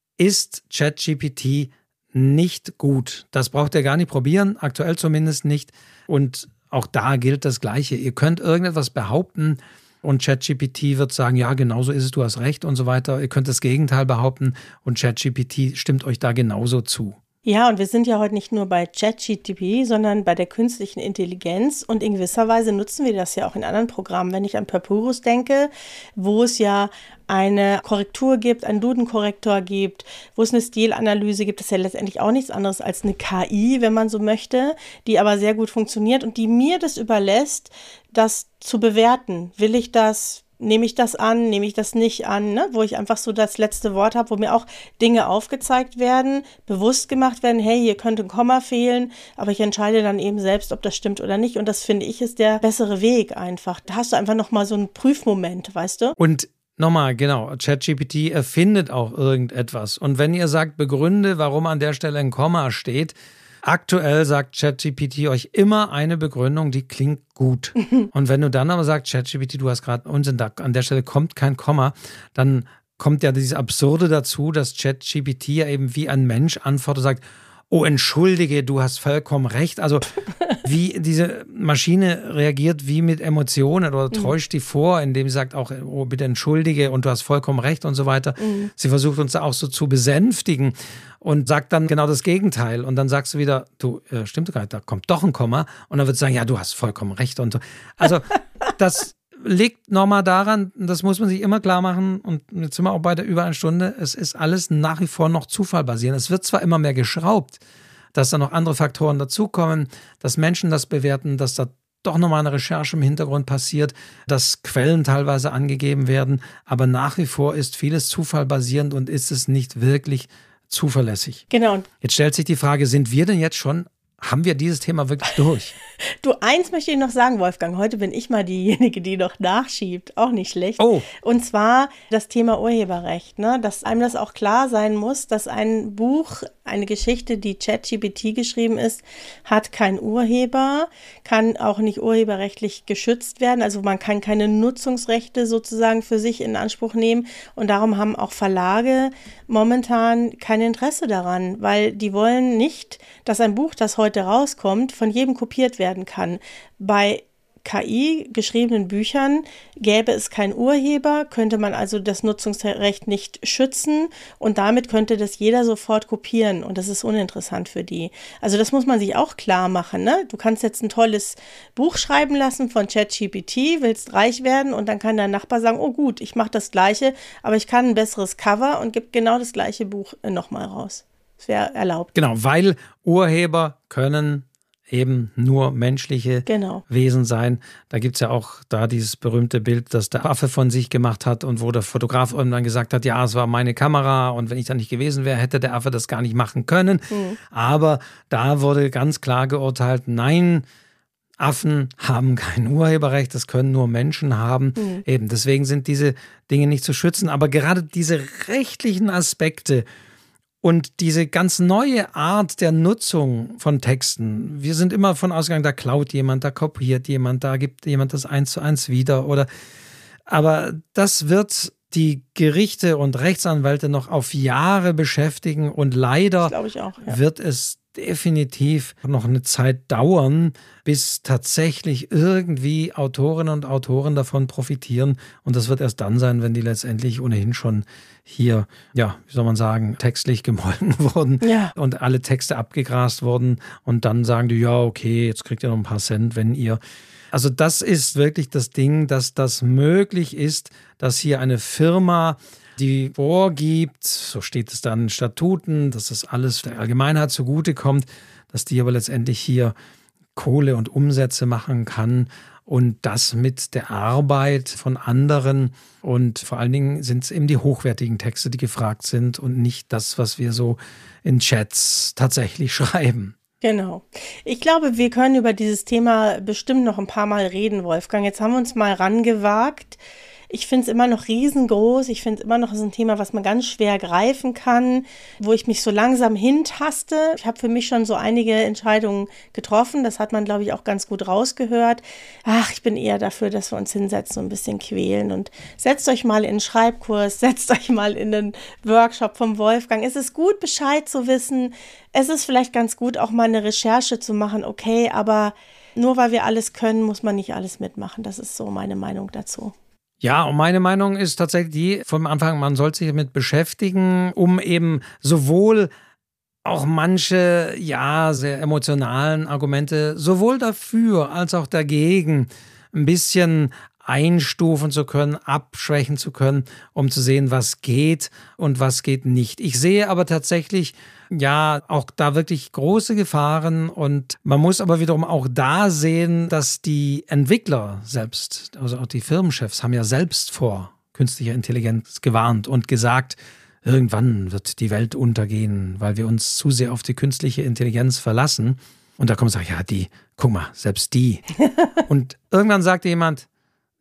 ist ChatGPT nicht gut. Das braucht ihr gar nicht probieren, aktuell zumindest nicht. Und auch da gilt das Gleiche. Ihr könnt irgendetwas behaupten und ChatGPT wird sagen, ja, genau so ist es, du hast recht und so weiter. Ihr könnt das Gegenteil behaupten und ChatGPT stimmt euch da genauso zu. Ja, und wir sind ja heute nicht nur bei ChatGPT, sondern bei der künstlichen Intelligenz und in gewisser Weise nutzen wir das ja auch in anderen Programmen. Wenn ich an Papyrus denke, wo es ja eine Korrektur gibt, einen Duden-Korrektor gibt, wo es eine Stilanalyse gibt, das ist ja letztendlich auch nichts anderes als eine KI, wenn man so möchte, die aber sehr gut funktioniert und die mir das überlässt, das zu bewerten. Will ich das? Nehme ich das an, nehme ich das nicht an, ne? Wo ich einfach so das letzte Wort habe, wo mir auch Dinge aufgezeigt werden, bewusst gemacht werden, hey, hier könnte ein Komma fehlen, aber ich entscheide dann eben selbst, ob das stimmt oder nicht und das finde ich ist der bessere Weg einfach. Da hast du einfach nochmal so einen Prüfmoment, weißt du? Und nochmal, genau, ChatGPT erfindet auch irgendetwas und wenn ihr sagt, begründe, warum an der Stelle ein Komma steht, aktuell sagt ChatGPT euch immer eine Begründung, die klingt gut. Und wenn du dann aber sagst, ChatGPT, du hast gerade Unsinn, an der Stelle kommt kein Komma, dann kommt ja dieses Absurde dazu, dass ChatGPT ja eben wie ein Mensch antwortet und sagt, oh, entschuldige, du hast vollkommen recht. Also wie diese Maschine reagiert wie mit Emotionen oder täuscht die vor, indem sie sagt auch, oh, bitte entschuldige und du hast vollkommen recht und so weiter. Sie versucht uns auch so zu besänftigen und sagt dann genau das Gegenteil. Und dann sagst du wieder, du, stimmt gar nicht, da kommt doch ein Komma. Und dann wird sie sagen, ja, du hast vollkommen recht. Und so. Also das liegt nochmal daran, das muss man sich immer klar machen, und jetzt sind wir auch bei der über 1 Stunde, es ist alles nach wie vor noch Zufall basierend. Es wird zwar immer mehr geschraubt, dass da noch andere Faktoren dazukommen, dass Menschen das bewerten, dass da doch nochmal eine Recherche im Hintergrund passiert, dass Quellen teilweise angegeben werden, aber nach wie vor ist vieles zufallbasierend und ist es nicht wirklich zuverlässig. Genau. Jetzt stellt sich die Frage, sind wir denn jetzt schon, haben wir dieses Thema wirklich durch? Du, eins möchte ich noch sagen, Wolfgang. Heute bin ich mal diejenige, die noch nachschiebt. Auch nicht schlecht. Oh. Und zwar das Thema Urheberrecht. Ne? Dass einem das auch klar sein muss, dass ein Buch, eine Geschichte, die ChatGPT geschrieben ist, hat keinen Urheber, kann auch nicht urheberrechtlich geschützt werden. Also man kann keine Nutzungsrechte sozusagen für sich in Anspruch nehmen. Und darum haben auch Verlage momentan kein Interesse daran, weil die wollen nicht, dass ein Buch, das heute rauskommt, von jedem kopiert werden kann. Bei KI geschriebenen Büchern gäbe es keinen Urheber, könnte man also das Nutzungsrecht nicht schützen und damit könnte das jeder sofort kopieren und das ist uninteressant für die. Also das muss man sich auch klar machen. Ne? Du kannst jetzt ein tolles Buch schreiben lassen von ChatGPT, willst reich werden und dann kann dein Nachbar sagen, oh gut, ich mache das Gleiche, aber ich kann ein besseres Cover und gebe genau das gleiche Buch nochmal raus. Das wäre erlaubt. Genau, weil Urheber können eben nur menschliche Wesen sein. Da gibt es ja auch da dieses berühmte Bild, das der Affe von sich gemacht hat und wo der Fotograf irgendwann gesagt hat, ja, es war meine Kamera und wenn ich da nicht gewesen wäre, hätte der Affe das gar nicht machen können. Aber da wurde ganz klar geurteilt, nein, Affen haben kein Urheberrecht, das können nur Menschen haben. Eben, deswegen sind diese Dinge nicht zu schützen. Aber gerade diese rechtlichen Aspekte und diese ganz neue Art der Nutzung von Texten, wir sind immer von ausgegangen, da klaut jemand, da kopiert jemand, da gibt jemand das 1:1 wieder. Aber das wird die Gerichte und Rechtsanwälte noch auf Jahre beschäftigen und leider wird es definitiv noch eine Zeit dauern, bis tatsächlich irgendwie Autorinnen und Autoren davon profitieren. Und das wird erst dann sein, wenn die letztendlich ohnehin schon hier, ja, wie soll man sagen, textlich gemolken wurden und alle Texte abgegrast wurden. Und dann sagen die, ja, okay, jetzt kriegt ihr noch ein paar Cent, wenn ihr... Also das ist wirklich das Ding, dass das möglich ist, dass hier eine Firma, die vorgibt, so steht es dann in Statuten, dass das alles der Allgemeinheit zugutekommt, dass die aber letztendlich hier Kohle und Umsätze machen kann und das mit der Arbeit von anderen. Und vor allen Dingen sind es eben die hochwertigen Texte, die gefragt sind und nicht das, was wir so in Chats tatsächlich schreiben. Genau. Ich glaube, wir können über dieses Thema bestimmt noch ein paar Mal reden, Wolfgang. Jetzt haben wir uns mal rangewagt. Ich finde es immer noch riesengroß. Ich finde es immer noch so ein Thema, was man ganz schwer greifen kann, wo ich mich so langsam hintaste. Ich habe für mich schon so einige Entscheidungen getroffen. Das hat man, glaube ich, auch ganz gut rausgehört. Ach, ich bin eher dafür, dass wir uns hinsetzen und ein bisschen quälen. Und setzt euch mal in einen Schreibkurs, setzt euch mal in einen Workshop vom Wolfgang. Es ist gut, Bescheid zu wissen. Es ist vielleicht ganz gut, auch mal eine Recherche zu machen. Okay, aber nur weil wir alles können, muss man nicht alles mitmachen. Das ist so meine Meinung dazu. Ja, und meine Meinung ist tatsächlich die, vom Anfang, man sollte sich damit beschäftigen, um eben sowohl auch manche, ja, sehr emotionalen Argumente sowohl dafür als auch dagegen ein bisschen einstufen zu können, abschwächen zu können, um zu sehen, was geht und was geht nicht. Ich sehe aber tatsächlich, ja, auch da wirklich große Gefahren und man muss aber wiederum auch da sehen, dass die Entwickler selbst, also auch die Firmenchefs, haben ja selbst vor künstlicher Intelligenz gewarnt und gesagt, irgendwann wird die Welt untergehen, weil wir uns zu sehr auf die künstliche Intelligenz verlassen. Und da kommt und sagt, ja, guck mal, selbst die. Und irgendwann sagt jemand,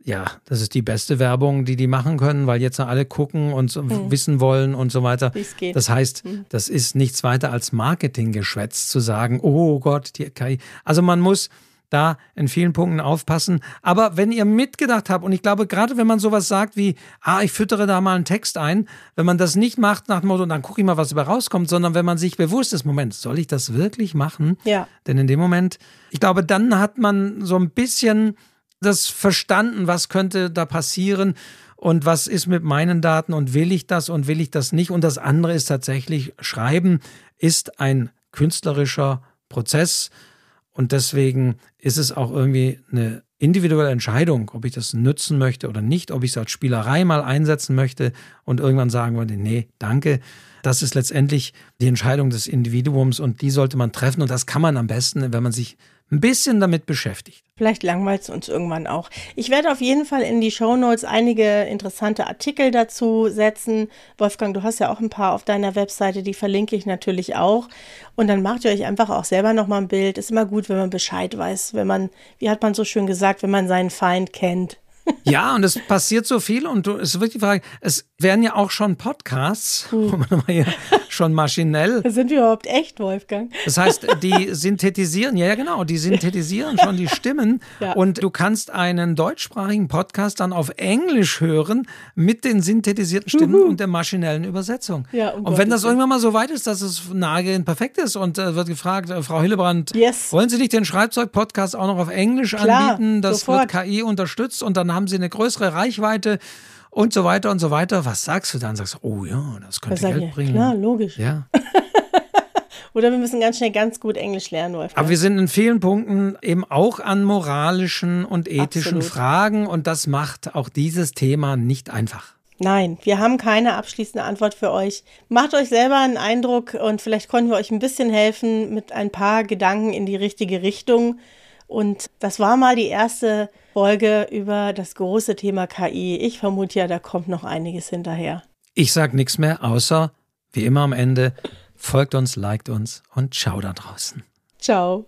ja, das ist die beste Werbung, die machen können, weil jetzt alle gucken und wissen wollen und so weiter. Wie's geht. Das heißt, das ist nichts weiter als Marketinggeschwätz zu sagen, oh Gott, die KI. Also man muss da in vielen Punkten aufpassen. Aber wenn ihr mitgedacht habt, und ich glaube, gerade wenn man sowas sagt wie, ich füttere da mal einen Text ein, wenn man das nicht macht nach dem Motto, dann gucke ich mal, was dabei rauskommt, sondern wenn man sich bewusst ist, Moment, soll ich das wirklich machen? Ja. Denn in dem Moment, ich glaube, dann hat man so ein bisschen das verstanden, was könnte da passieren und was ist mit meinen Daten und will ich das nicht. Und das andere ist tatsächlich, Schreiben ist ein künstlerischer Prozess und deswegen ist es auch irgendwie eine individuelle Entscheidung, ob ich das nutzen möchte oder nicht, ob ich es als Spielerei mal einsetzen möchte und irgendwann sagen würde, nee, danke. Das ist letztendlich die Entscheidung des Individuums und die sollte man treffen und das kann man am besten, wenn man sich ein bisschen damit beschäftigt. Vielleicht langweilt es uns irgendwann auch. Ich werde auf jeden Fall in die Shownotes einige interessante Artikel dazu setzen. Wolfgang, du hast ja auch ein paar auf deiner Webseite, die verlinke ich natürlich auch. Und dann macht ihr euch einfach auch selber nochmal ein Bild. Ist immer gut, wenn man Bescheid weiß, wenn man, wie hat man so schön gesagt, wenn man seinen Feind kennt. Ja, und es passiert so viel und es ist wirklich die Frage, es werden ja auch schon Podcasts, schon maschinell. Sind wir überhaupt echt, Wolfgang? Das heißt, die synthetisieren, ja genau, die synthetisieren schon die Stimmen und du kannst einen deutschsprachigen Podcast dann auf Englisch hören mit den synthetisierten Stimmen und der maschinellen Übersetzung. Ja, und wenn das irgendwann mal so weit ist, dass es nahegelehnt perfekt ist und wird gefragt, Frau Hillebrand, wollen Sie nicht den Schreibzeug-Podcast auch noch auf Englisch anbieten? Das sofort. wird KI unterstützt und dann haben Sie eine größere Reichweite und so weiter und so weiter. Was sagst du dann? Sagst du, oh ja, das könnte Geld bringen. Klar, logisch. Ja. Oder wir müssen ganz schnell ganz gut Englisch lernen, Wolfgang. Aber wir sind in vielen Punkten eben auch an moralischen und ethischen Fragen und das macht auch dieses Thema nicht einfach. Nein, wir haben keine abschließende Antwort für euch. Macht euch selber einen Eindruck und vielleicht konnten wir euch ein bisschen helfen mit ein paar Gedanken in die richtige Richtung. Und das war mal die erste Folge über das große Thema KI. Ich vermute ja, da kommt noch einiges hinterher. Ich sag nichts mehr, außer, wie immer am Ende, folgt uns, liked uns und ciao da draußen. Ciao.